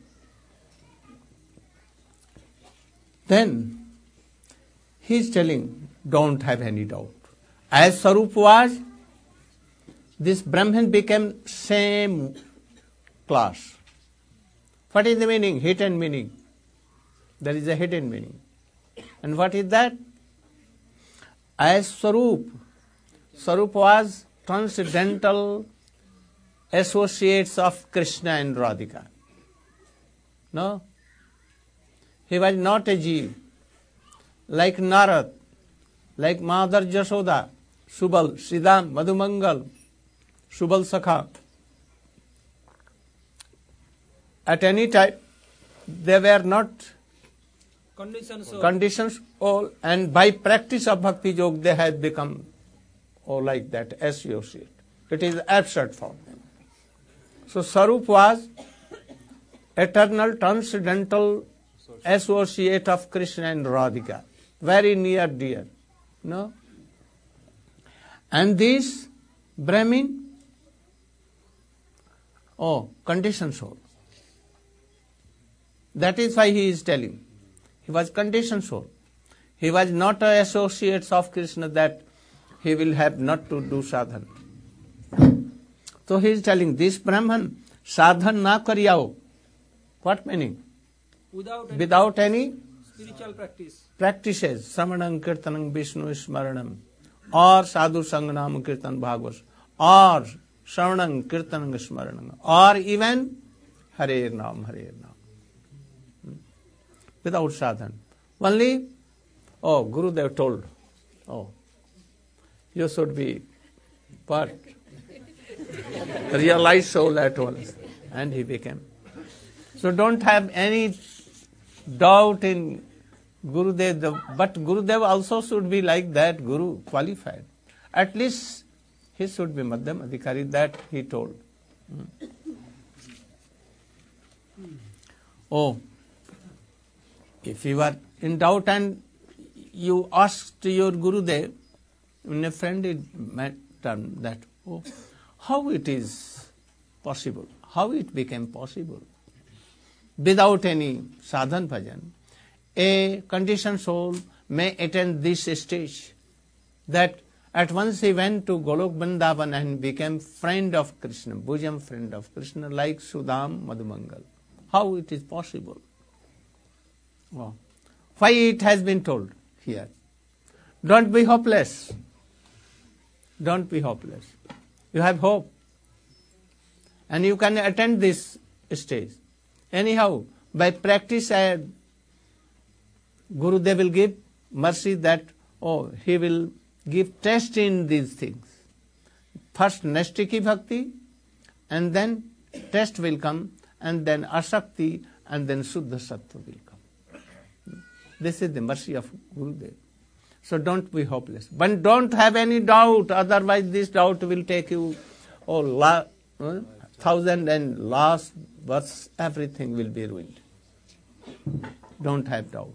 S1: Then he is telling, don't have any doubt. As Sarup was, this Brahman became same class. What is the meaning? Hidden meaning. There is a hidden meaning. And what is that? As Sarup was transcendental associates of Krishna and Radhika. No? He was not a Jeev. Like Narad, like Mother Jashoda, Subal, Sridham, Madhumangal, Subal Sakha. At any time, they were not conditions all, and by practice of Bhakti Yoga, they had become all like that, associate. It is absurd for them. So Sarup was eternal, transcendental associate of Krishna and Radhika. Very near dear. No? And this Brahmin, conditioned soul. That is why he is telling. He was conditioned soul. He was not an associate of Krishna that he will have not to do sadhana. So he is telling this Brahman, sadhana na kariyao. What meaning? Without any
S4: spiritual
S1: practices. Samanam kirtanam Vishnu smaranam. Or sadhu sangnam kirtan bhagavas. Or Shravanam kirtanam smaranam. Or even Hare Nam, Hare Nam. Without sadhana. Only, Gurudev told, you should be part. Realized soul at once. And he became. So don't have any doubt in Gurudev. But Gurudev also should be like that Guru, qualified. At least he should be Madhyamadhikari, that he told. If you are in doubt and you asked your Gurudev in a friendly manner that, how it is possible, how it became possible, without any sadhan bhajan, a conditioned soul may attain this stage, that at once he went to Golok Vrindavan and became friend of Krishna, bosom friend of Krishna, like Sudam Madhumangal. How it is possible? Why it has been told here? Don't be hopeless. Don't be hopeless. You have hope. And you can attain this stage. Anyhow, by practice, Gurudev will give mercy that, he will give test in these things. First Naistiki Bhakti, and then test will come, and then Asakti, and then Suddha Sattva will come. This is the mercy of Gurudev. So don't be hopeless. But don't have any doubt, otherwise this doubt will take you 1,000 and last verse, everything will be ruined. Don't have doubt.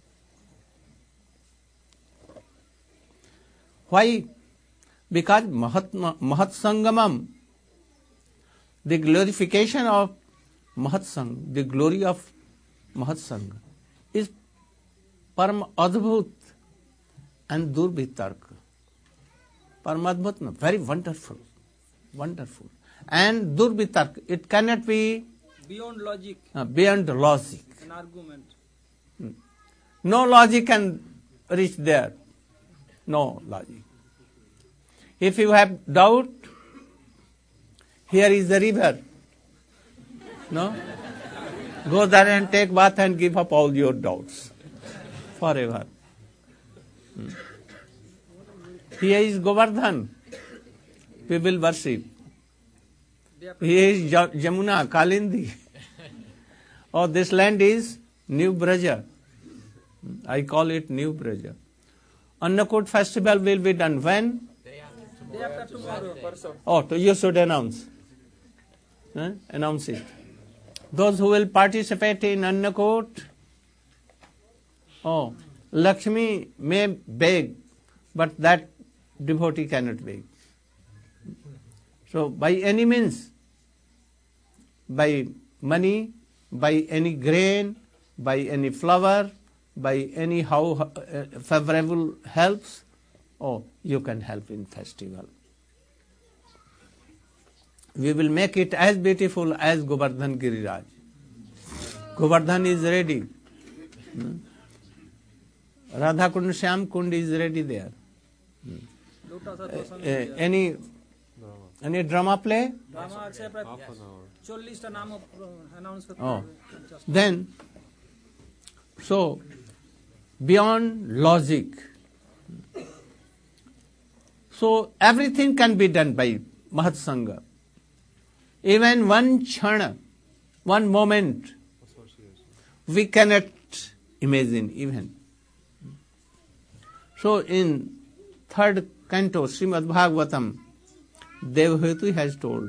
S1: Why? Because Mahatsangamam, the glorification of Mahatsang, the glory of Mahatsanga is Param Adbhut and Durbitark. Paramadbhut, very wonderful, wonderful. And Durbitark, it cannot be
S4: beyond logic
S1: beyond logic.
S4: and argument.
S1: No logic can reach there. No logic. If you have doubt, here is the river. No? Go there and take bath and give up all your doubts forever. Here is Govardhan. We will worship. Here is Jamuna, Kalindi. Oh, this land is New Braja. I call it New Braja. Annakut festival will be done when?
S4: Day after tomorrow.
S1: Oh, so you should announce. Announce it. Those who will participate in Annakut, Lakshmi may beg, but that devotee cannot beg. So by any means, by money, by any grain, by any flower, by any favorable helps, you can help in festival. We will make it as beautiful as Govardhan Giriraj. Govardhan is ready. Radha Kund, Shyam Kund is ready there. Any drama play?
S4: Drama আছে প্রায় 40টা নাম announce করতে
S1: Oh.
S4: হবে।
S1: Then, so, beyond logic, so everything can be done by Mahatsanga. Even one chana, one moment, we cannot imagine even. So in 3rd canto, Srimad Bhagavatam, Devhuti has told,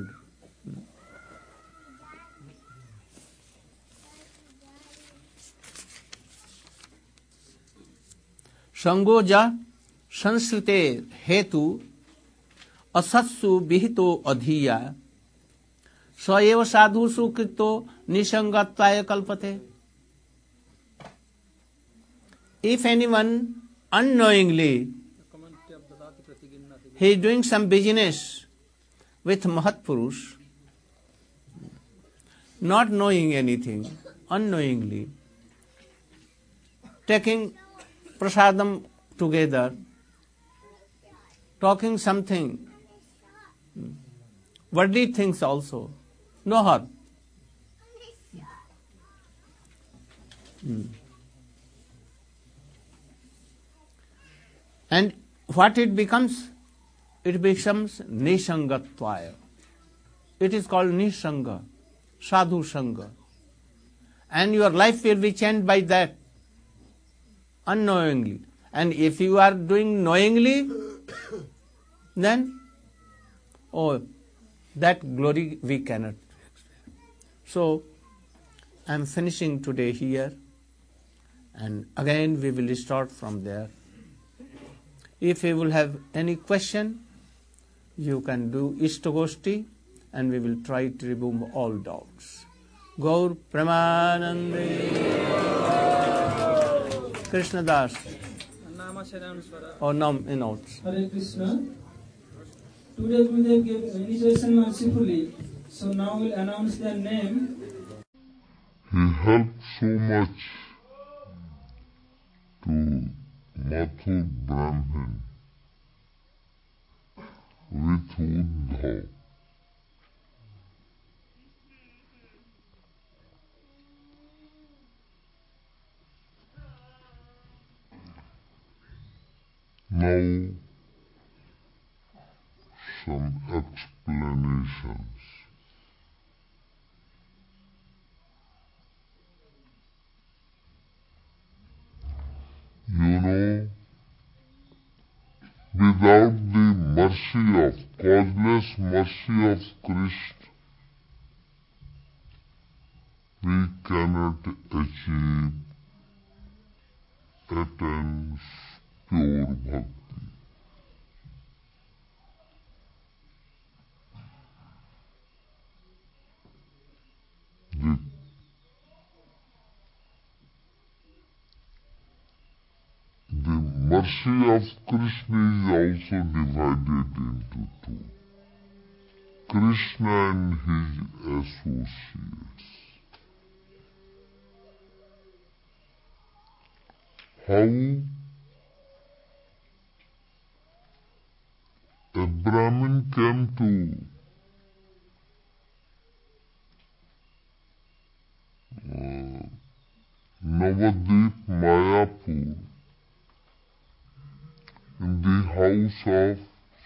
S1: संगोजा संस्कृते हेतु असत्सु विहितो अधीया सएव साधुषु कृतो निसंगत्वाय कल्पते. If anyone unknowingly he is doing some business with Mahatpurush, not knowing anything, unknowingly, taking prasadam together, talking something, worldly things also, no harm. And what it becomes? It becomes nisangatvaya. It is called nisanga, sadhu sanga. And your life will be changed by that, unknowingly. And if you are doing knowingly, then, that glory we cannot. So, I am finishing today here, and again we will start from there. If you will have any question, you can do Ishtagoshti, and we will try to remove all doubts. Gaur Premanande Krishna Das.
S4: নাম আছে announce করা।
S1: Or Nam announce.
S8: Hare Krishna. Today Gurudev gave initiation mercifully, so now we'll announce their name.
S9: He helped so much to Mathur Brahmin with Uddhav. Now, some explanations. You know, Without the causeless mercy of Krishna, we cannot attain pure bhakti. The mercy of Krishna is also divided into two. Krishna and his associates. How a Brahmin came to Navadvip Mayapur in the house of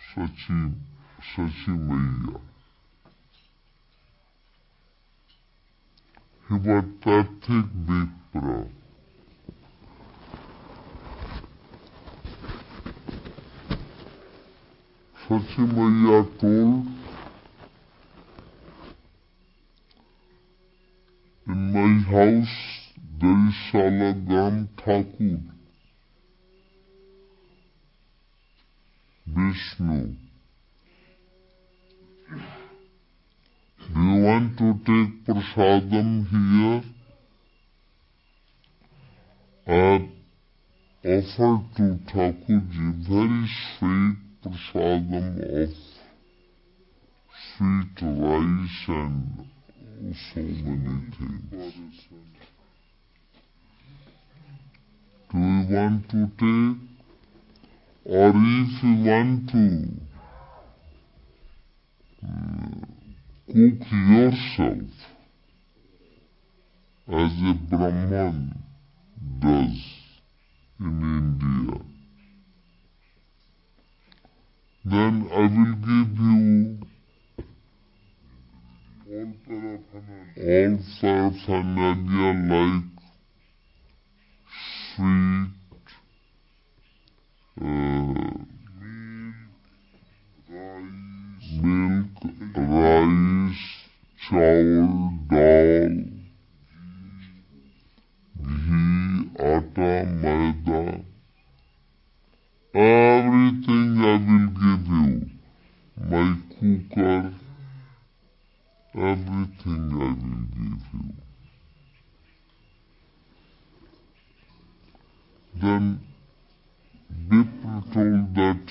S9: Sachi Maiya. He was Karthik Vipra. Sachi Maiya told, in my house there is Salagram Thakur, Vishnu. Do you want to take prasadam here? I offered to Thakurji very sweet prasadam of sweet rice and so many things. Do you want to take? Or if you want to cook yourself as a Brahman does in India, then I will give you all paraphernalia like sweet, milk, rice, chawal, dal, ghee, atta, maida. Everything I will give you. My cooker, everything I will give you. Then Vipra told that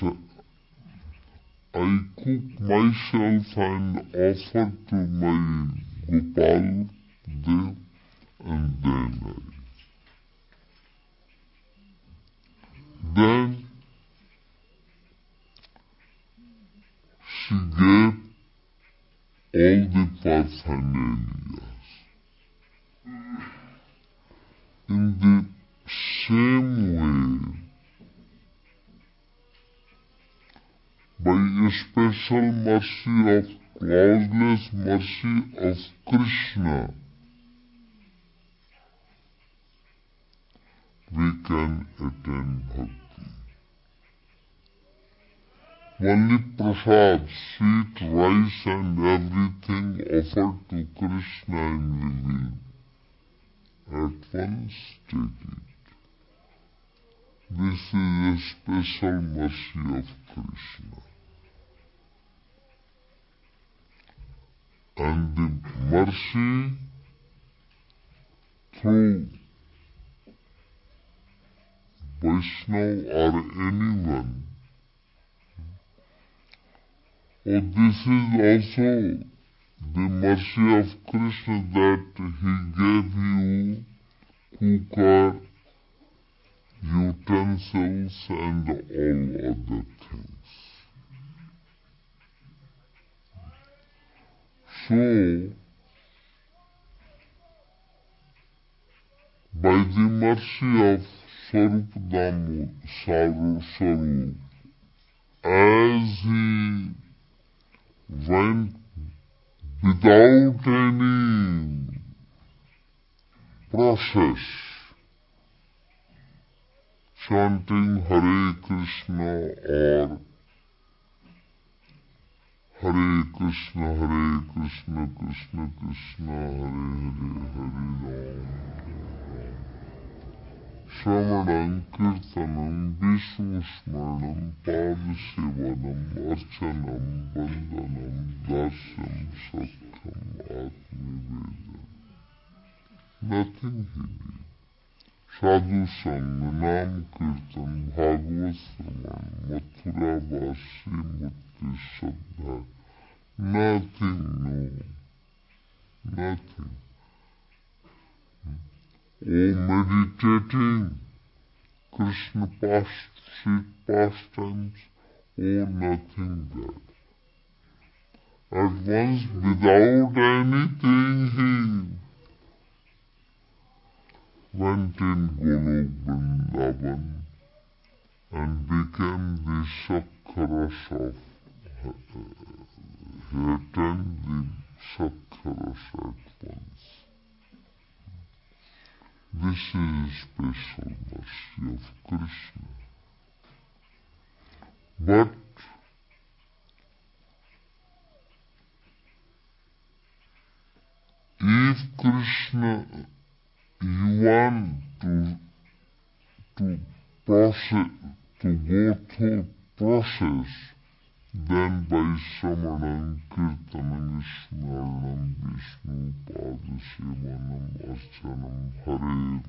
S9: I cook myself and offer to my Gopal Dev, and then she gave all the paraphernalia. In the same way, by a special mercy of causeless mercy of Krishna, we can attain bhakti. Only prasad, sweet rice and everything offered to Krishna and revealed. At once take it. This is a special mercy of Krishna. And the mercy through Vaishnava or anyone. Or this is also the mercy of Krishna that he gave you cooker, utensils and all other things. So, by the mercy of Sarup Sarup, as he went without any chanting Hare Krishna or Hare Krishna, Krishna Krishna, Hare Hare, Shravanam, Kirtanam, Vishnu Smaranam, Padasevanam, Archanam, Vandanam, Dasyam, Sakyam, Atmavedam. Nothing he needs. Sadhu Sangha, Nam Kirtan, Bhagavad Sravan, Mathura Vasi, Mukti Saddha. Nothing, no. Nothing. Meditating Krishna pastimes, nothing there. At once, without anything, he went in Golok Vrindavan and became the Sakharas of he attained the Sakharas at once. This is special mercy of Krishna. But if Krishna, you want to process, to go through process, then by Sramanam, Kirtanam, Smaranam, Vishnu, Padasevanam, Archanam, Hare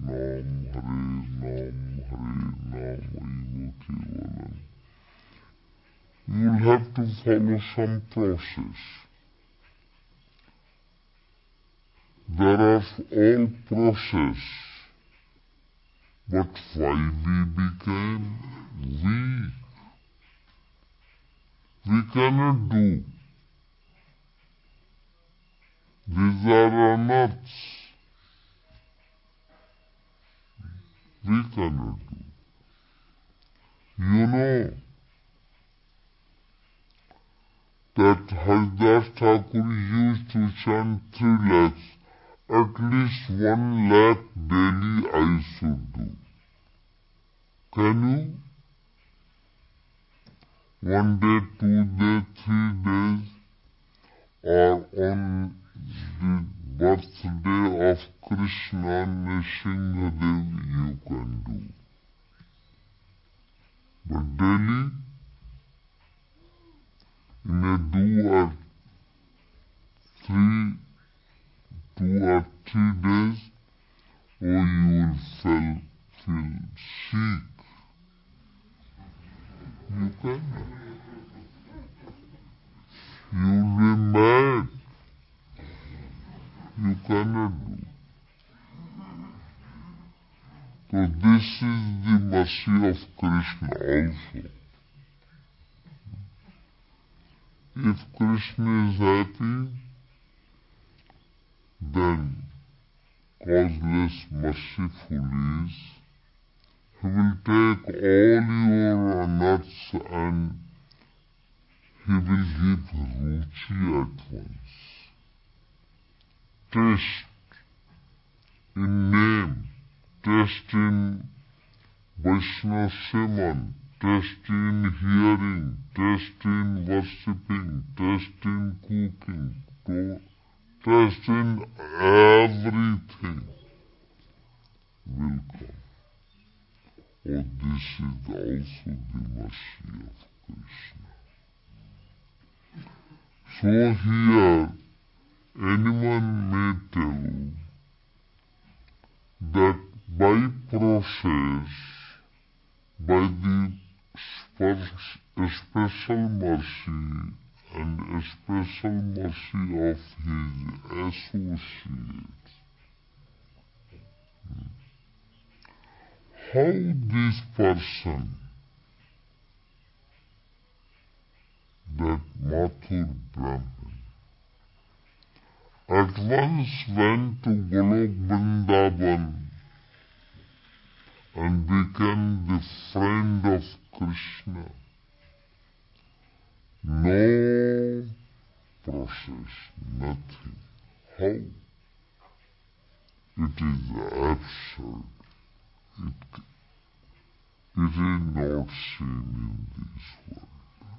S9: Nam, Eva Kevalam. You will have to follow some process. There are all process, but why we became weak? We cannot do. These are our nuts. We cannot do. You know that Haridas Thakur used to chant 3 lakhs. At least 1 lakh daily I should do. Can you? 1 day, 2 days, 3 days, or on the birthday of Krishna Nrsimhadev you can do. But daily, in a 2 or 3 days, you will feel sick. You cannot. You will be mad. You cannot do. So this is the mercy of Krishna also. If Krishna is happy, then causeless merciful is, he will take all your nuts and he will give ruchi at once. Taste in name, taste in Vaishnava Sevan, taste in hearing, taste in worshipping, taste in cooking, taste in everything will come. Oh, this is also the mercy of Krishna. So here, anyone may tell that by process, by the special mercy and special mercy of his associates, how this person, that Mathur Brahmin, at once went to Golok Vrindavan and became the friend of Krishna. No process, nothing. How? It is absurd. it is not seen in this world.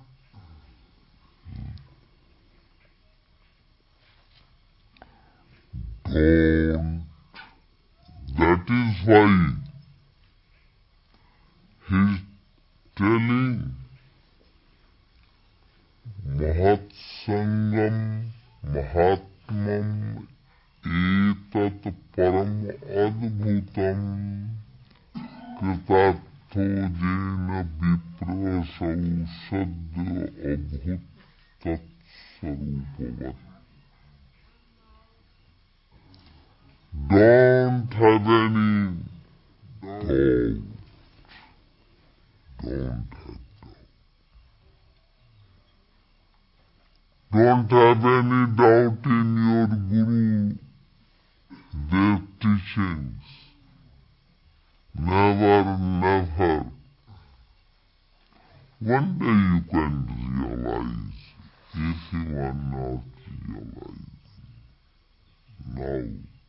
S9: Don't. That is why he is telling Mahatsangam Mahatmam etat param adbhutam kritatho jena viprasau sadya abhut tat sarupavat. Don't have any doubt. Don't have any doubt in your Guru, their teachings. Never. One day you can realize if you are not realizing now.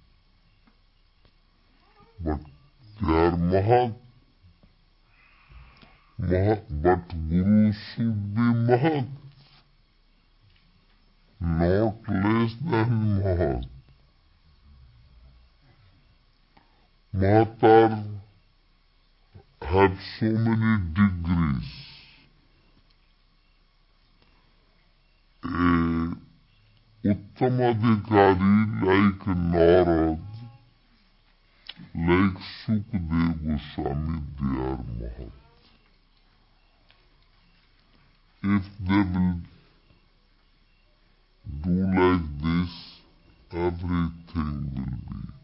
S9: But they are but Guru should be Mahat, not less than Mahat. Mahat had so many degrees. Uttamadhikari like Narad, like Sukadeva Goswami, they are Mahat. If they will do like this, everything will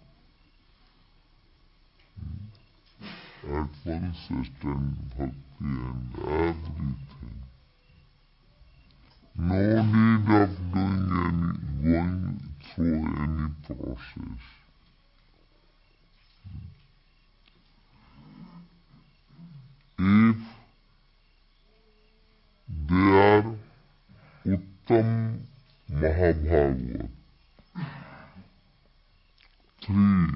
S9: be at one stand bhakti and everything. No need of going through any process. If they are Uttam Mahabhagavat, 3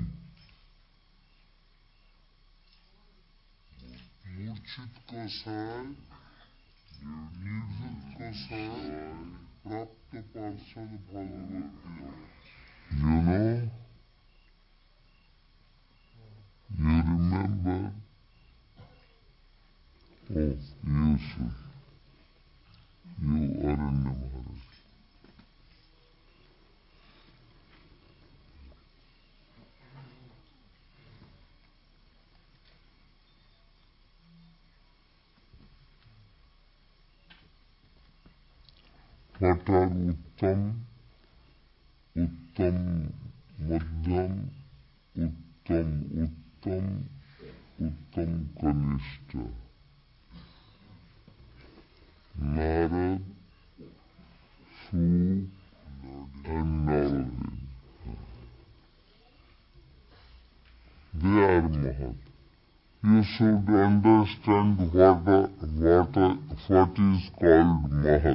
S9: Murchit Kasai, Nirdhit Kasai, Prapta Parsad Bhagavati. You know? You remember? Oh, you should. You Aranya Maharaj. What are Uttam, Uttam Madhyam, Uttam Kanishta? Narad, Suk and Narad. They are Mahat. You should understand what is called Mahat.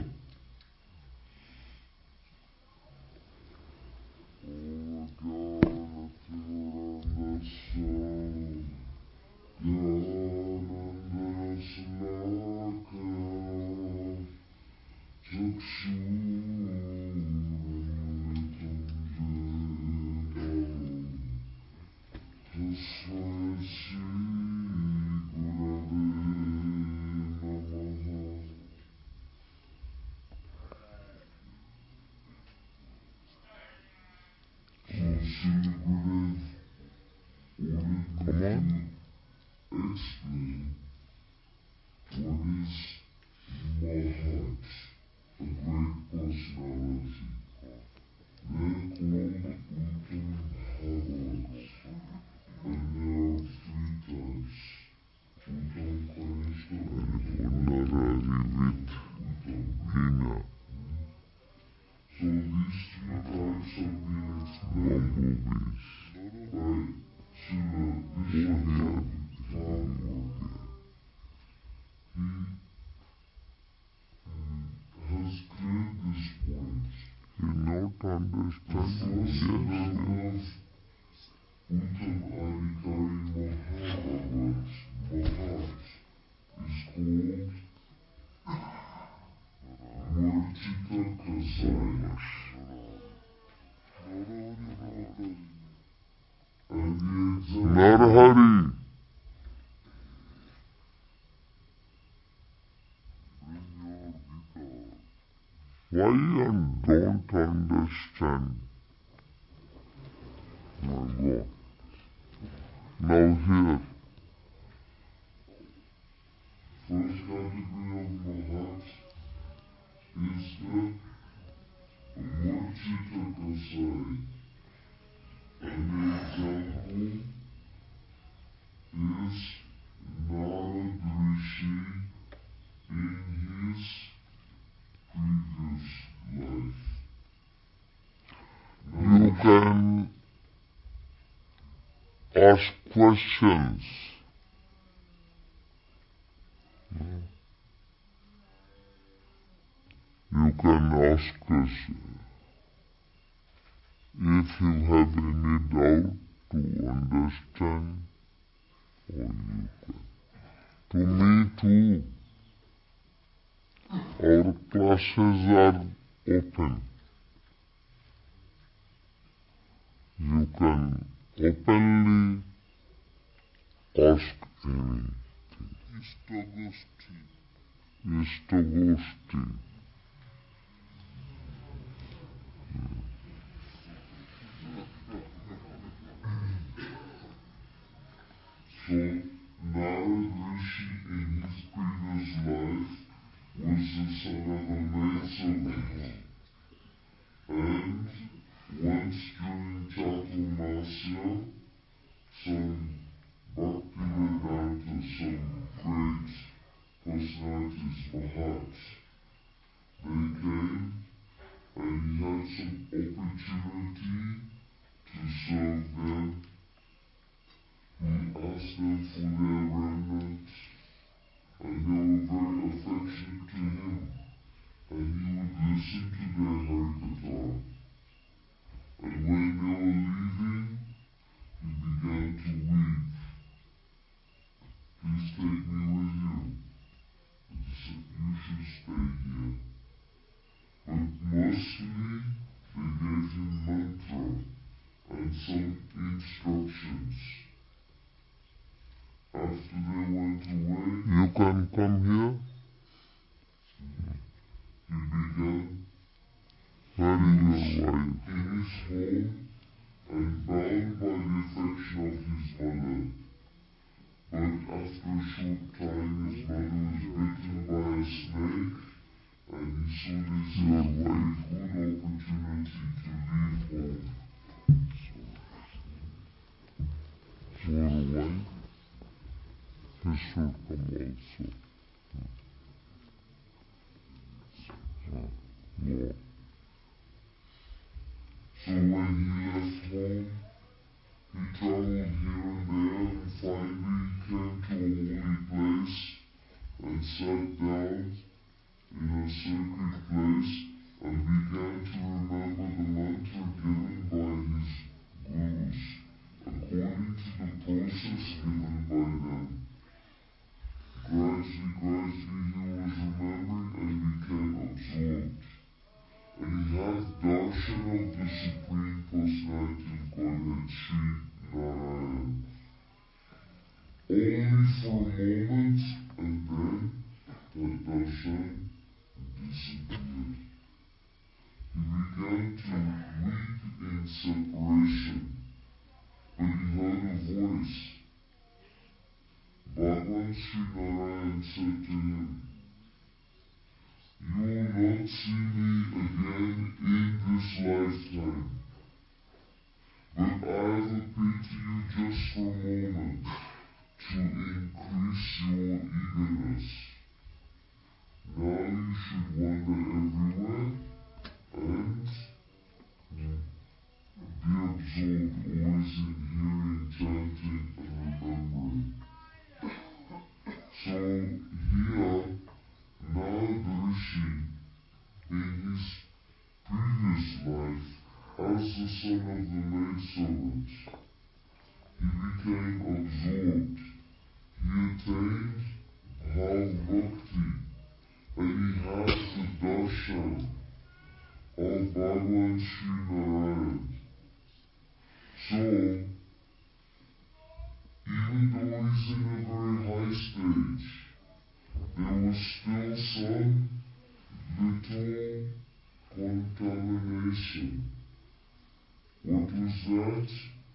S9: Narhari. Why you don't understand? My God. Now here, first category of Mahat is the Murchita Kasai. An example is Narad Rishi in his previous life. You can ask questions. You can ask us if you have any doubt to understand, or you can. To me too, our classes are open. You can openly ask anything. Istagosti. So, Narad Rishi in his previous life was the son of a maidservant. And once during Chaturmasya, some Bhaktivedanta, some great personalities, Mahats, they came and he had some opportunity to serve them. He asked them for their remnants, and they were very affectionate to him, and he would listen to their Harikatha. And when they were leaving, he began to weep. Please take me with you. He said, you should stay here. But mostly, they gave him mantra and some instructions. After they went away, you can come here. He began marrying your wife in his home and bound by the affection of his mother. But after a short time, his mother was bitten by a snake, and he saw this as a very good opportunity to leave home. Your wife? He should come also. More. So when he left home, he traveled here and there, and finally came to a holy place and sat down in a sacred place and began to remember the mantra given by his gurus, according to the process given by them. Gradually, he was remembering and became absorbed. And he had darshan of the Supreme Personality of Godhead, Sri Narayan. Only for a moment, and then that darshan disappeared. He began to weep in separation, but he heard a voice. Bhagavan Sri Narayan said to him, you will not see me again in this lifetime, but I have appeared to you just for a moment to increase your eagerness. Now you should wander everywhere and be absorbed always in hearing, chanting, and remembering. So here, Narad Rishi, in his previous life, as the son of the maidservant, he became absorbed. He attained Bhav Bhakti, and he had the darshan Srinarayan. So, even though he's in a very high stage, there was still some little contamination. What was that?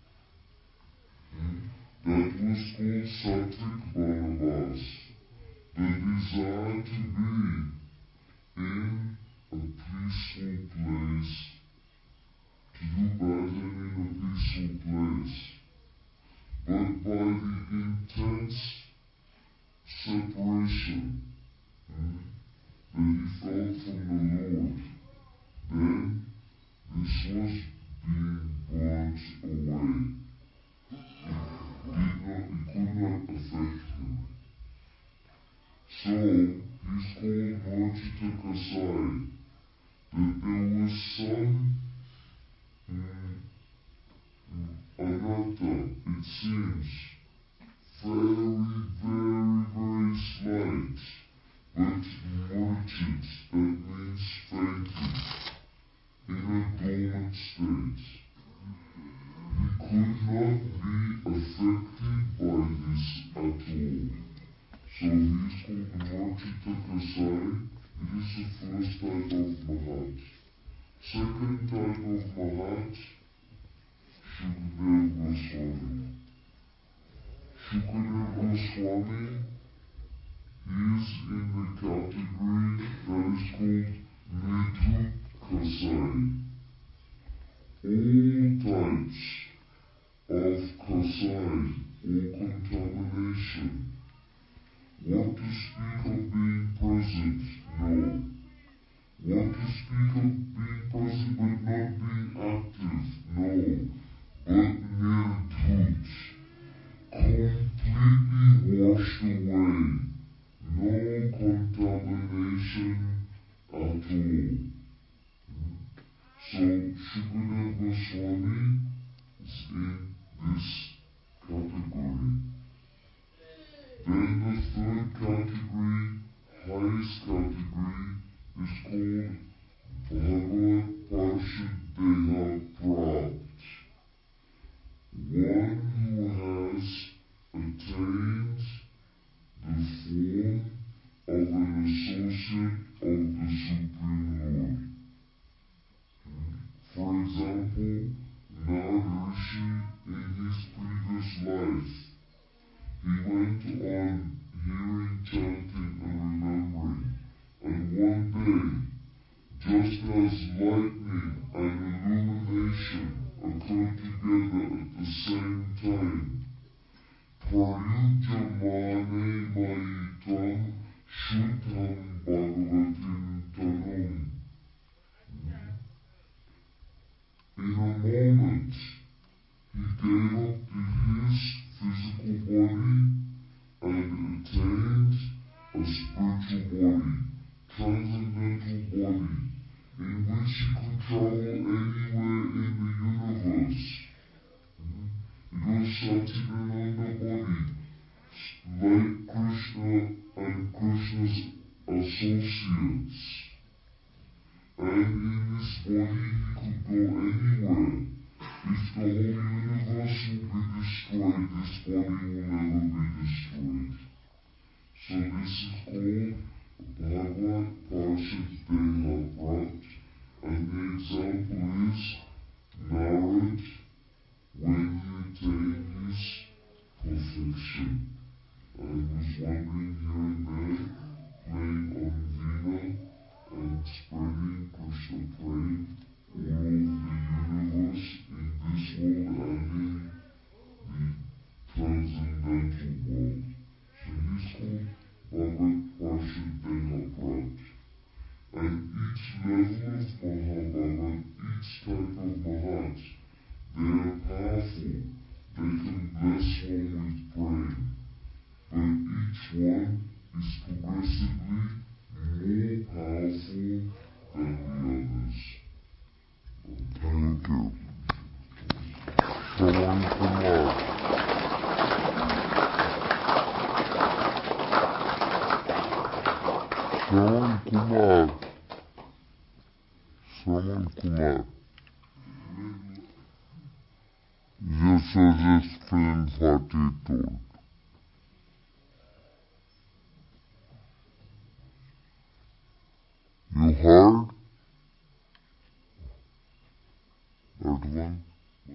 S9: That was called Sattvic Bharavas, the desire to be in a peaceful place, to do bhajan in a peaceful place. But by the intense separation that he felt from the Lord, then this was being burnt away. It could not affect him. So, he's called Murchita Kasai, that there was some anatta, it seems, very, very, very slight, but murchit, that means fainting, in a dormant state. He could not be affected by this at all. So he's called Murchita Kasai. It is the first type of Mahat. Second type of Mahat, Shukadev Goswami. Shukadev Goswami is in the category that is called Nidhu Kasai. All types of Kasai or contamination. What to speak of being present? No. What to speak of being present but not being active? No. But nirdhut, completely washed away. No contamination at all. So Shukadev Goswami is in this category. Then the third category, highest category, is called Bhagavad Parshad Deha Prapt. One who has attained the form of an associate of the Supreme Lord. For example, Narad Rishi in his previous life, he went on hearing, chanting and remembering, and one day, just as lightning and illumination occurred together at the same time, Prayujamane Maitam Shuddham Bhagavatim Tanum. In a moment, he gave up his physical body and attained a spiritual body, transcendental body, in which he could travel anywhere in the universe. It was Satchidananda body, like Krishna and Krishna's associates. And in this body he could go anywhere. If the whole universe will be destroyed, this body will never be destroyed. So this is called Bhagavad Parshad Deha Prapt, and the example is Narad when he attained his perfection. I was wandering here and there, playing on Veena and spreading Krishna praying all over the universe, in this world and in the transcendental world. So he's called Bhagavad Parshad Deha Prapt. And each level of Mahabharat, each type of Mahat, they are powerful. They can bless one with praying. But each one is progressively more powerful than the others. Thank you. Shravan Kumar. Shravan Kumar. Jesus explained what he told. You heard that one?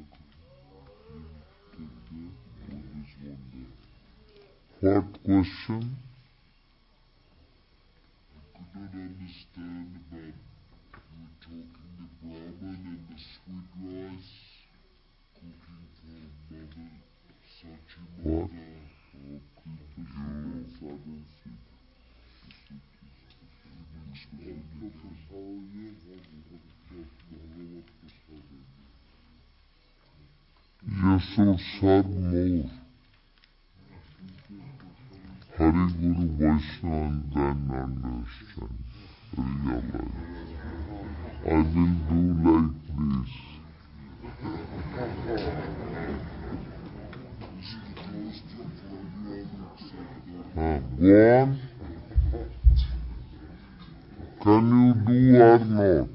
S9: What question? I could not understand about you talking the Brahman and the sweet rice cooking for Mother Sachimata or You should share more. Hari Guru Vaishnava then understand, realize. I will do like this. Go on. Can you do or not?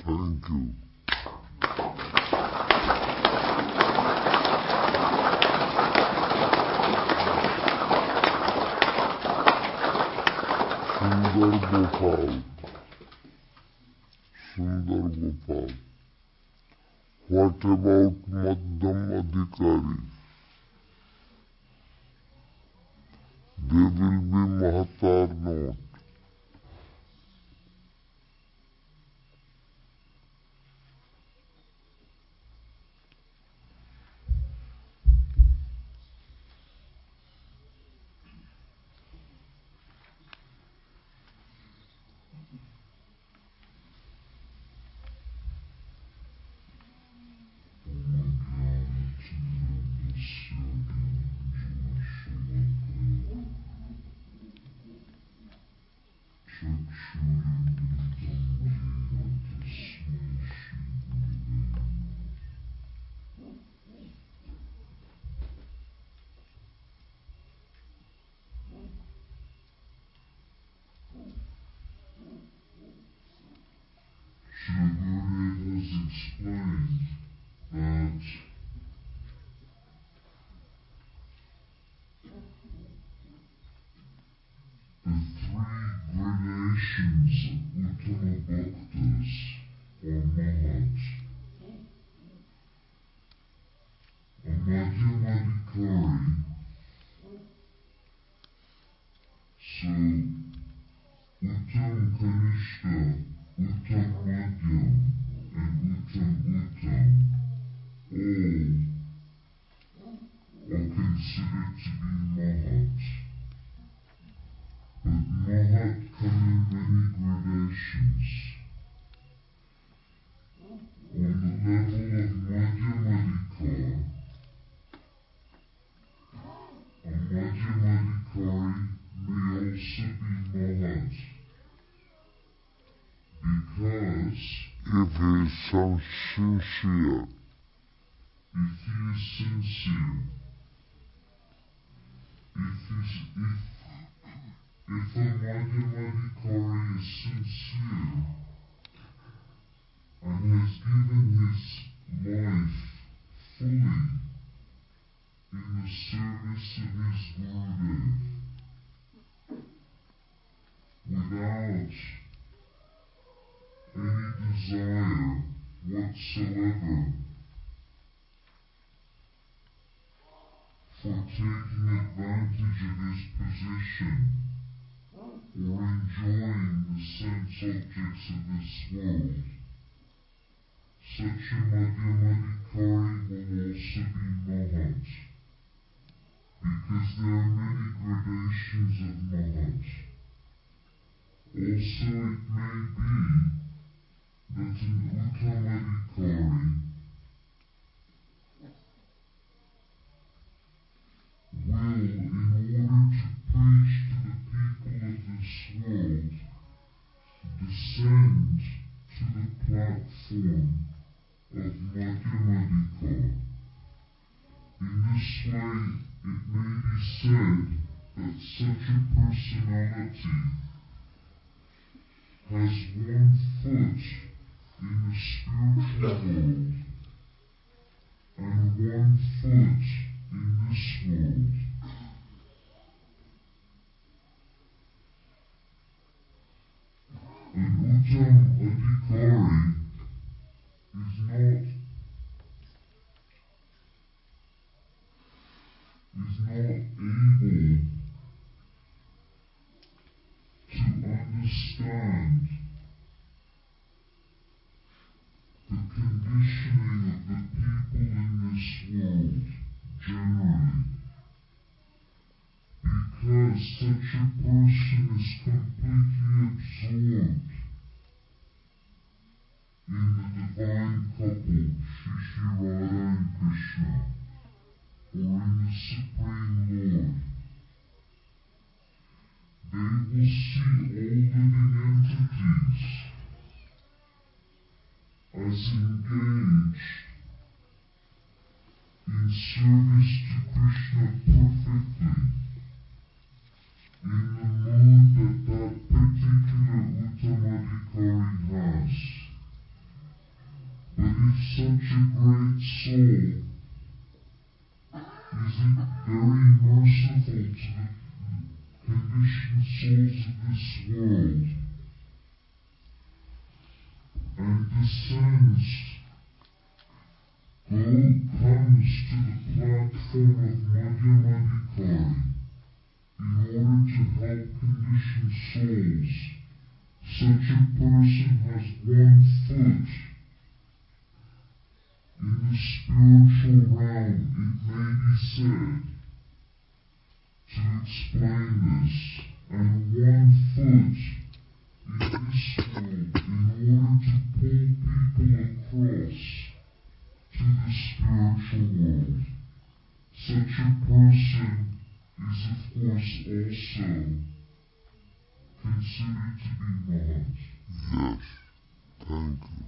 S9: Thank you. Sundar Gopal. What about Madhyam Adhikari? They will be Mahata or not? Explained that the three gradations of Uttama Bhaktas or Mahat, a Madhyam Adhikari, so Uttam Kanishta, Uttam Madhyam, and Uttam all are considered to be Mahat. But Mahat come in many gradations. On the level of Madhyam Adhikar, a Madhyam Adhikari may also be Mahat, because if he is sincere, if a Madhyam Adhikari is sincere and has given his life fully in the service of his Gurudev, without any desire whatsoever for taking advantage of his position or enjoying the sense objects of this world, such a Madhyam Adhikari will also be Mahat, because there are many gradations of Mahat. Also, it may be that an Uttam Adhikari will, in order to preach to the people of this world, descend to the platform of Madhyam Adhikar. In this way, it may be said that such a personality has one foot in the spiritual world and one foot in this world. An Uttam Adhikari is not able to understand the conditioning of the people in this world generally, because such a person is completely absorbed in the divine couple, Shri Radha and Krishna, or in the Supreme Lord. They will see all living entities as engaged in service to Krishna perfectly, in the mood that that particular Uttam Adhikari has. world and descends, comes to the platform of Madhyamadikari in order to help conditioned souls, such a person has one foot in the spiritual realm, it may be said, to explain this, and one foot in this world in order to pull people across to the spiritual world. Such a person is of course also considered to be Mahat. Yes, thank you.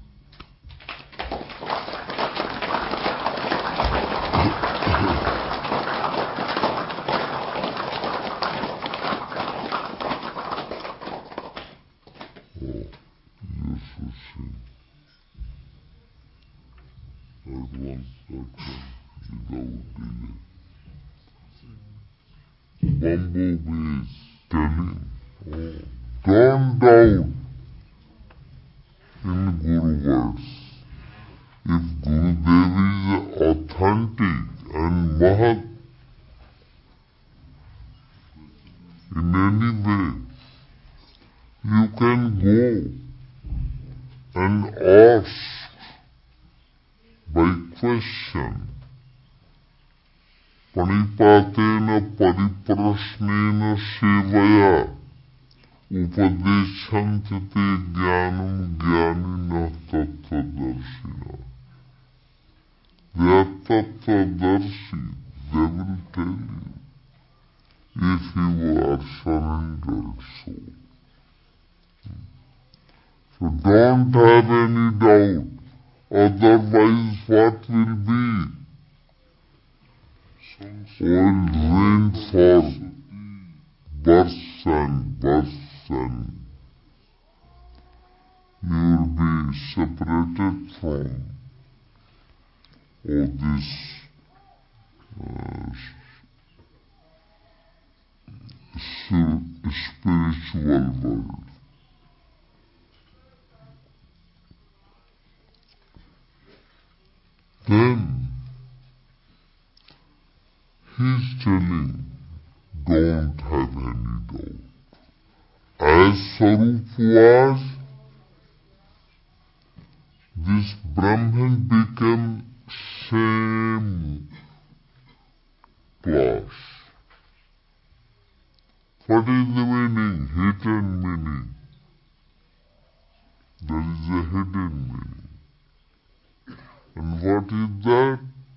S9: Bumblebee is telling, don't doubt in Guru words. If Gurudev is authentic and Mahat in any way, you can go and ask by question. Panipatena pariprasnena sevaya upadeshantite jnanam jnanina tattvadarshina. They are tattvadarshi, they will tell you if you are surrendered soul. So don't have any doubt, otherwise what will be? Will rain for births and births, and you will be separated from all this spiritual world. Then he's telling, don't have any doubt. As Sarup was, this Brahman became same class. What is the meaning? Hidden meaning. There is a hidden meaning. And what is that?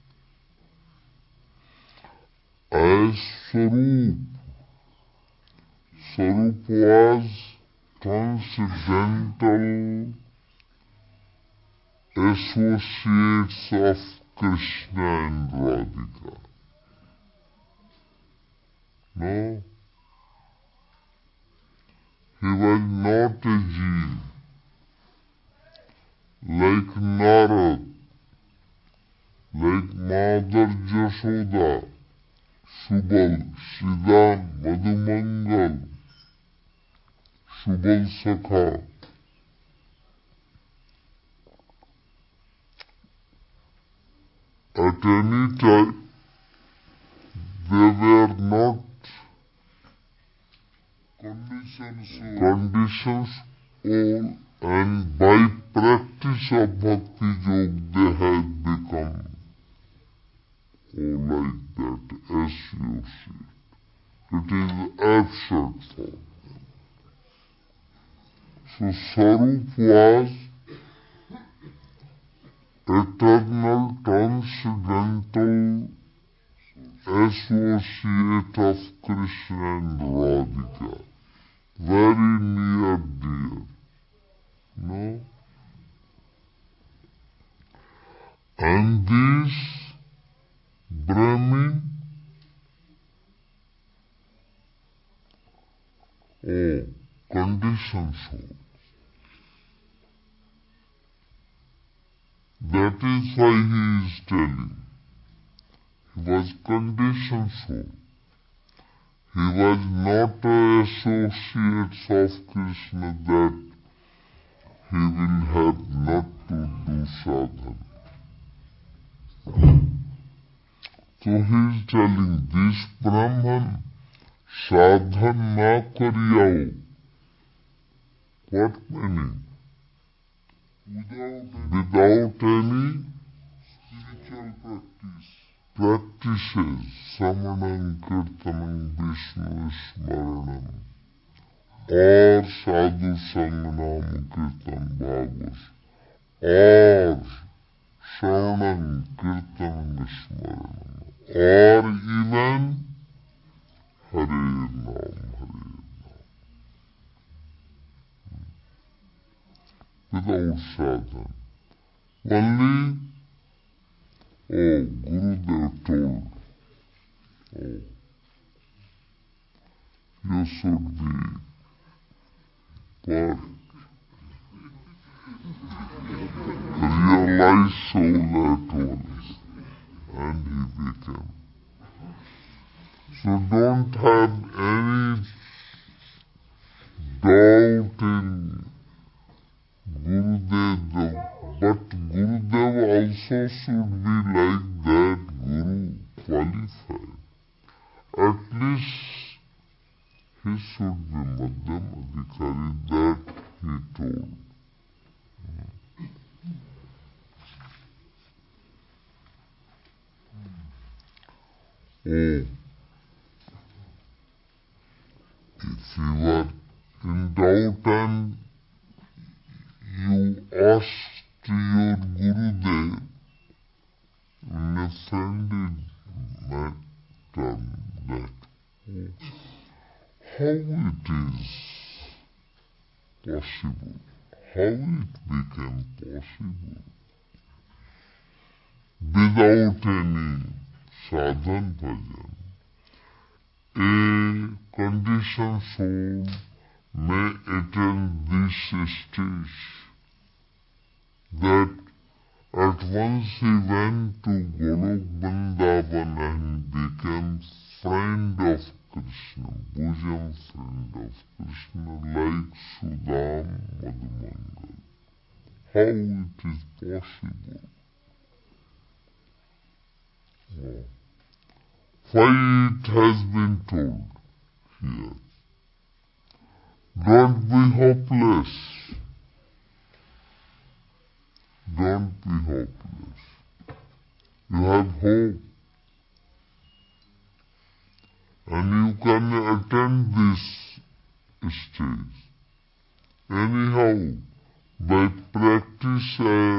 S9: As Sarup was transcendental associates of Krishna and Radhika. No? He was not a jeev, like Narad, like Mother Jashoda, Subal, Sridham, Madhumangal, Subal Sakha. At any time, they were not conditions all, and by practice of Bhakti Yoga they had become all like that, as you see. It is absurd form. So Sarup was eternal transcendental associate of Krishna and Radhika, very near dear. No? And this Brahmin, conditioned soul. That is why he is telling. He was conditioned soul. he was not associates of Krishna that he will have not to do sadhana. So he is telling this Brahman, sadhana na kariyao. What meaning? Without any spiritual practices, Samanam Kirtanam Vishnu Smaranam, or Sadhu Sanganam Kirtan Bhagavas, or Saranam Kirtanam Smaranam, or even Hare Nam, without sadhana. Only, Gurudev told, you should be realize soul at once, and he became. So don't have any doubt in Gurudev, but Gurudev also should be like that Guru, qualified. At least he should be Madhyam Adhikari, that he told. If you are in doubt and you asked your Gurudev in a friendly matter that how it is possible, how it became possible without any sadhan bhajan. A conditioned soul may attain this stage that at once he went to Golok Vrindavan and became friend of Krishna, bosom friend of Krishna, like Sudam Madhumangal. How it is possible? Why it has been told here? Don't be hopeless. Don't be hopeless. You have hope. And you can attain this stage. Anyhow, by practice,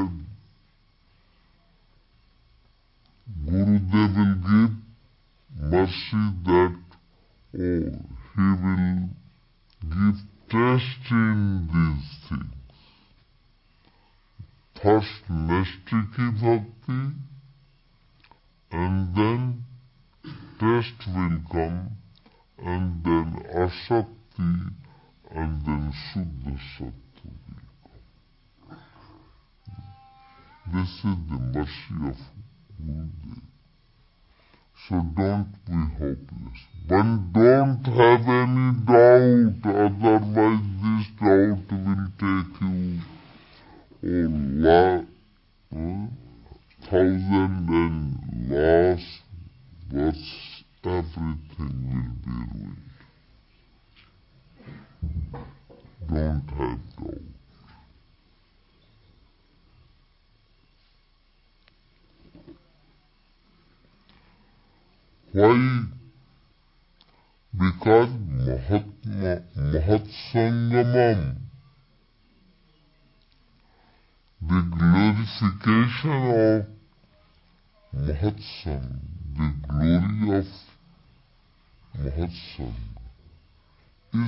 S9: Gurudev will give mercy that he will give trust in these things. First Nastiki Bhakti, and then trust will come, and then Asakti, and then Shuddha Sattva will come. This is the mercy of Gurudev. So don't be hopeless. But don't have any doubt, otherwise this doubt will take you thousand and loss, but everything will be ruined. Don't have doubt. Why? Because Mahatsangamam, the glorification of Mahatsanga, the glory of Mahatsanga is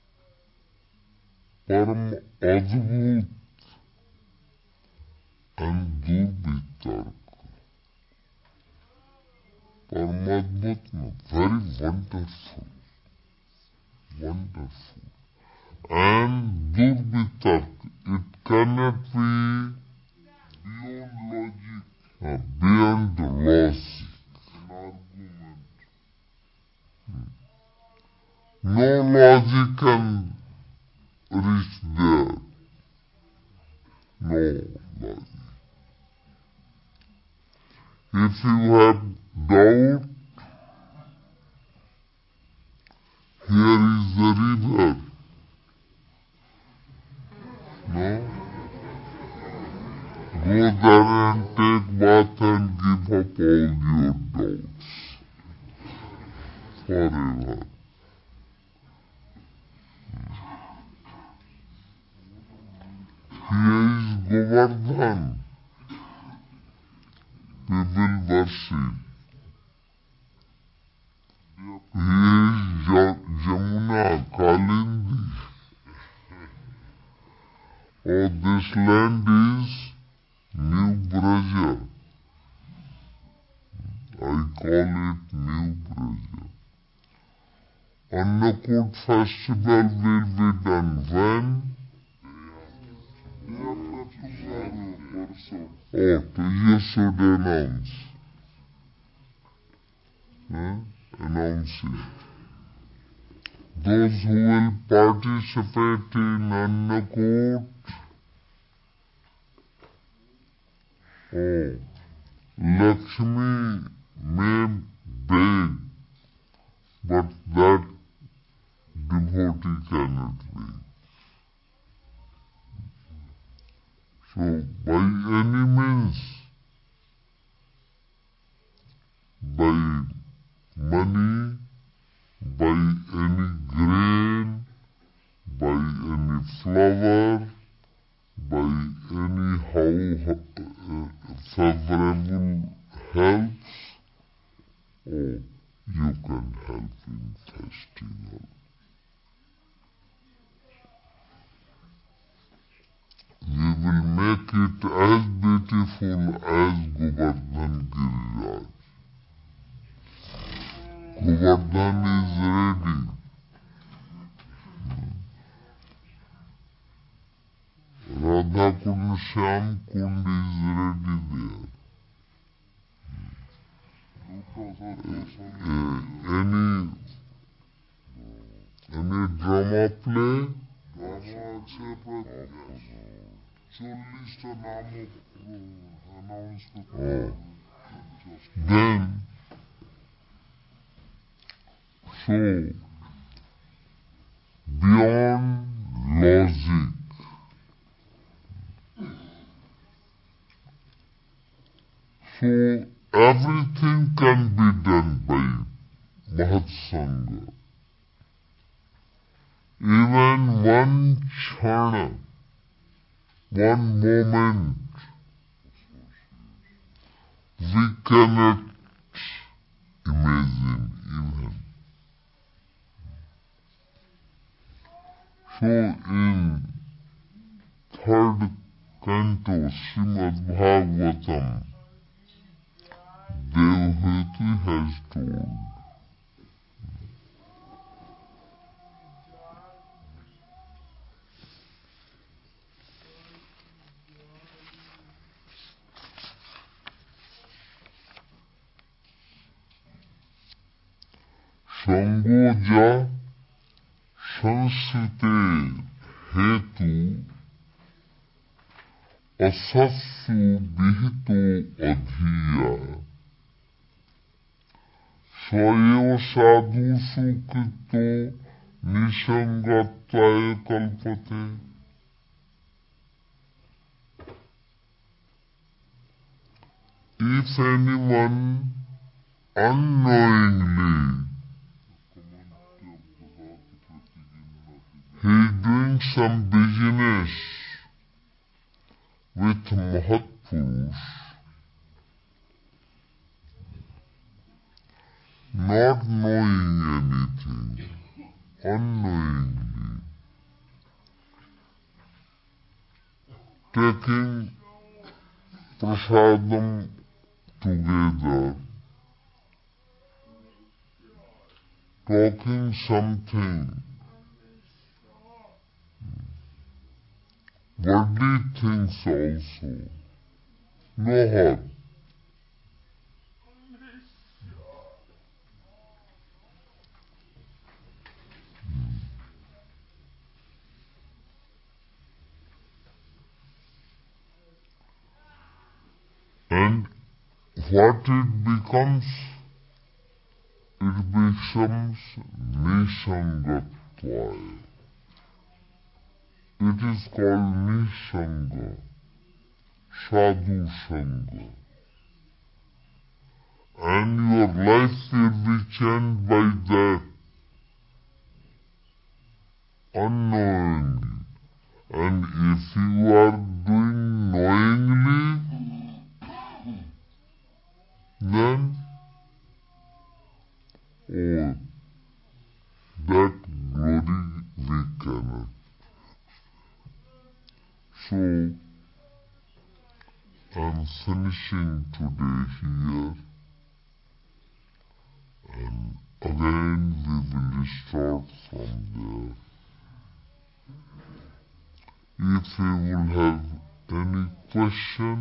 S9: Param Adbhut and Durbitarka. Paramadbhut, very wonderful, wonderful. And Durbitarka, it cannot be beyond logic, beyond the logic, an argument. is there. No lie. If you have doubt, here is the river. No? Go there and take bath and give up all your doubts. Forever. Here is Govardhan. We will worship. Here is Jamuna, Kalindi. Oh, this land is New Braja. I call it New Braja. Annakut festival will be done when? Oh, you should announce. Announce it. Those who will participate in Annakut, oh, Lakshmi may beg, but that devotee cannot beg. So, by any means, by money, by any grain, by any flower, by any favorable helps, oh, you can help in festival. We will make it as beautiful as Govardhan Giriraj. Govardhan is ready. Radha Kund, Shyam Kund is ready there. Any drama play? Then, so, beyond logic, so everything can be done by Mahatsangha. Even one chana, one moment, we cannot imagine even. So in third canto Srimad Bhagavatam, Devhuti has told, Sangoja Sansrite Hetu Asassu Bihito Adhiya Swayeva Sadhu Sukrito Nisangataya Kalpate. If anyone unknowingly he is doing some business with Mahatpurush, not knowing anything, unknowingly, taking prasadam together, talking something, worldly things also, no harm. what it becomes? It becomes Nisangatvaya. It is called Nisanga, Sadhu Sangha. And your life will be changed by that, unknowingly. And if you are doing knowingly, then, oh, that glory we cannot. So, I am finishing today here, and again we will start from there. If you will have any question,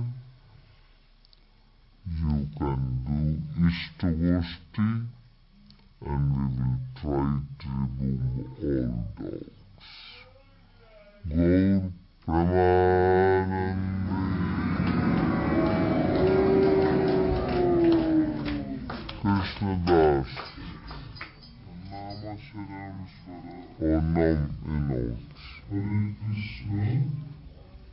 S9: you can do Ishtagoshti, and we will try to remove all doubts. Gaur Pramanande. Krishna Das. Nama Sharanaswara. Or Nam announce. Hare Krishna.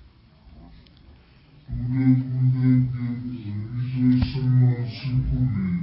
S9: Today we will give Vijay Sannyasi Puri.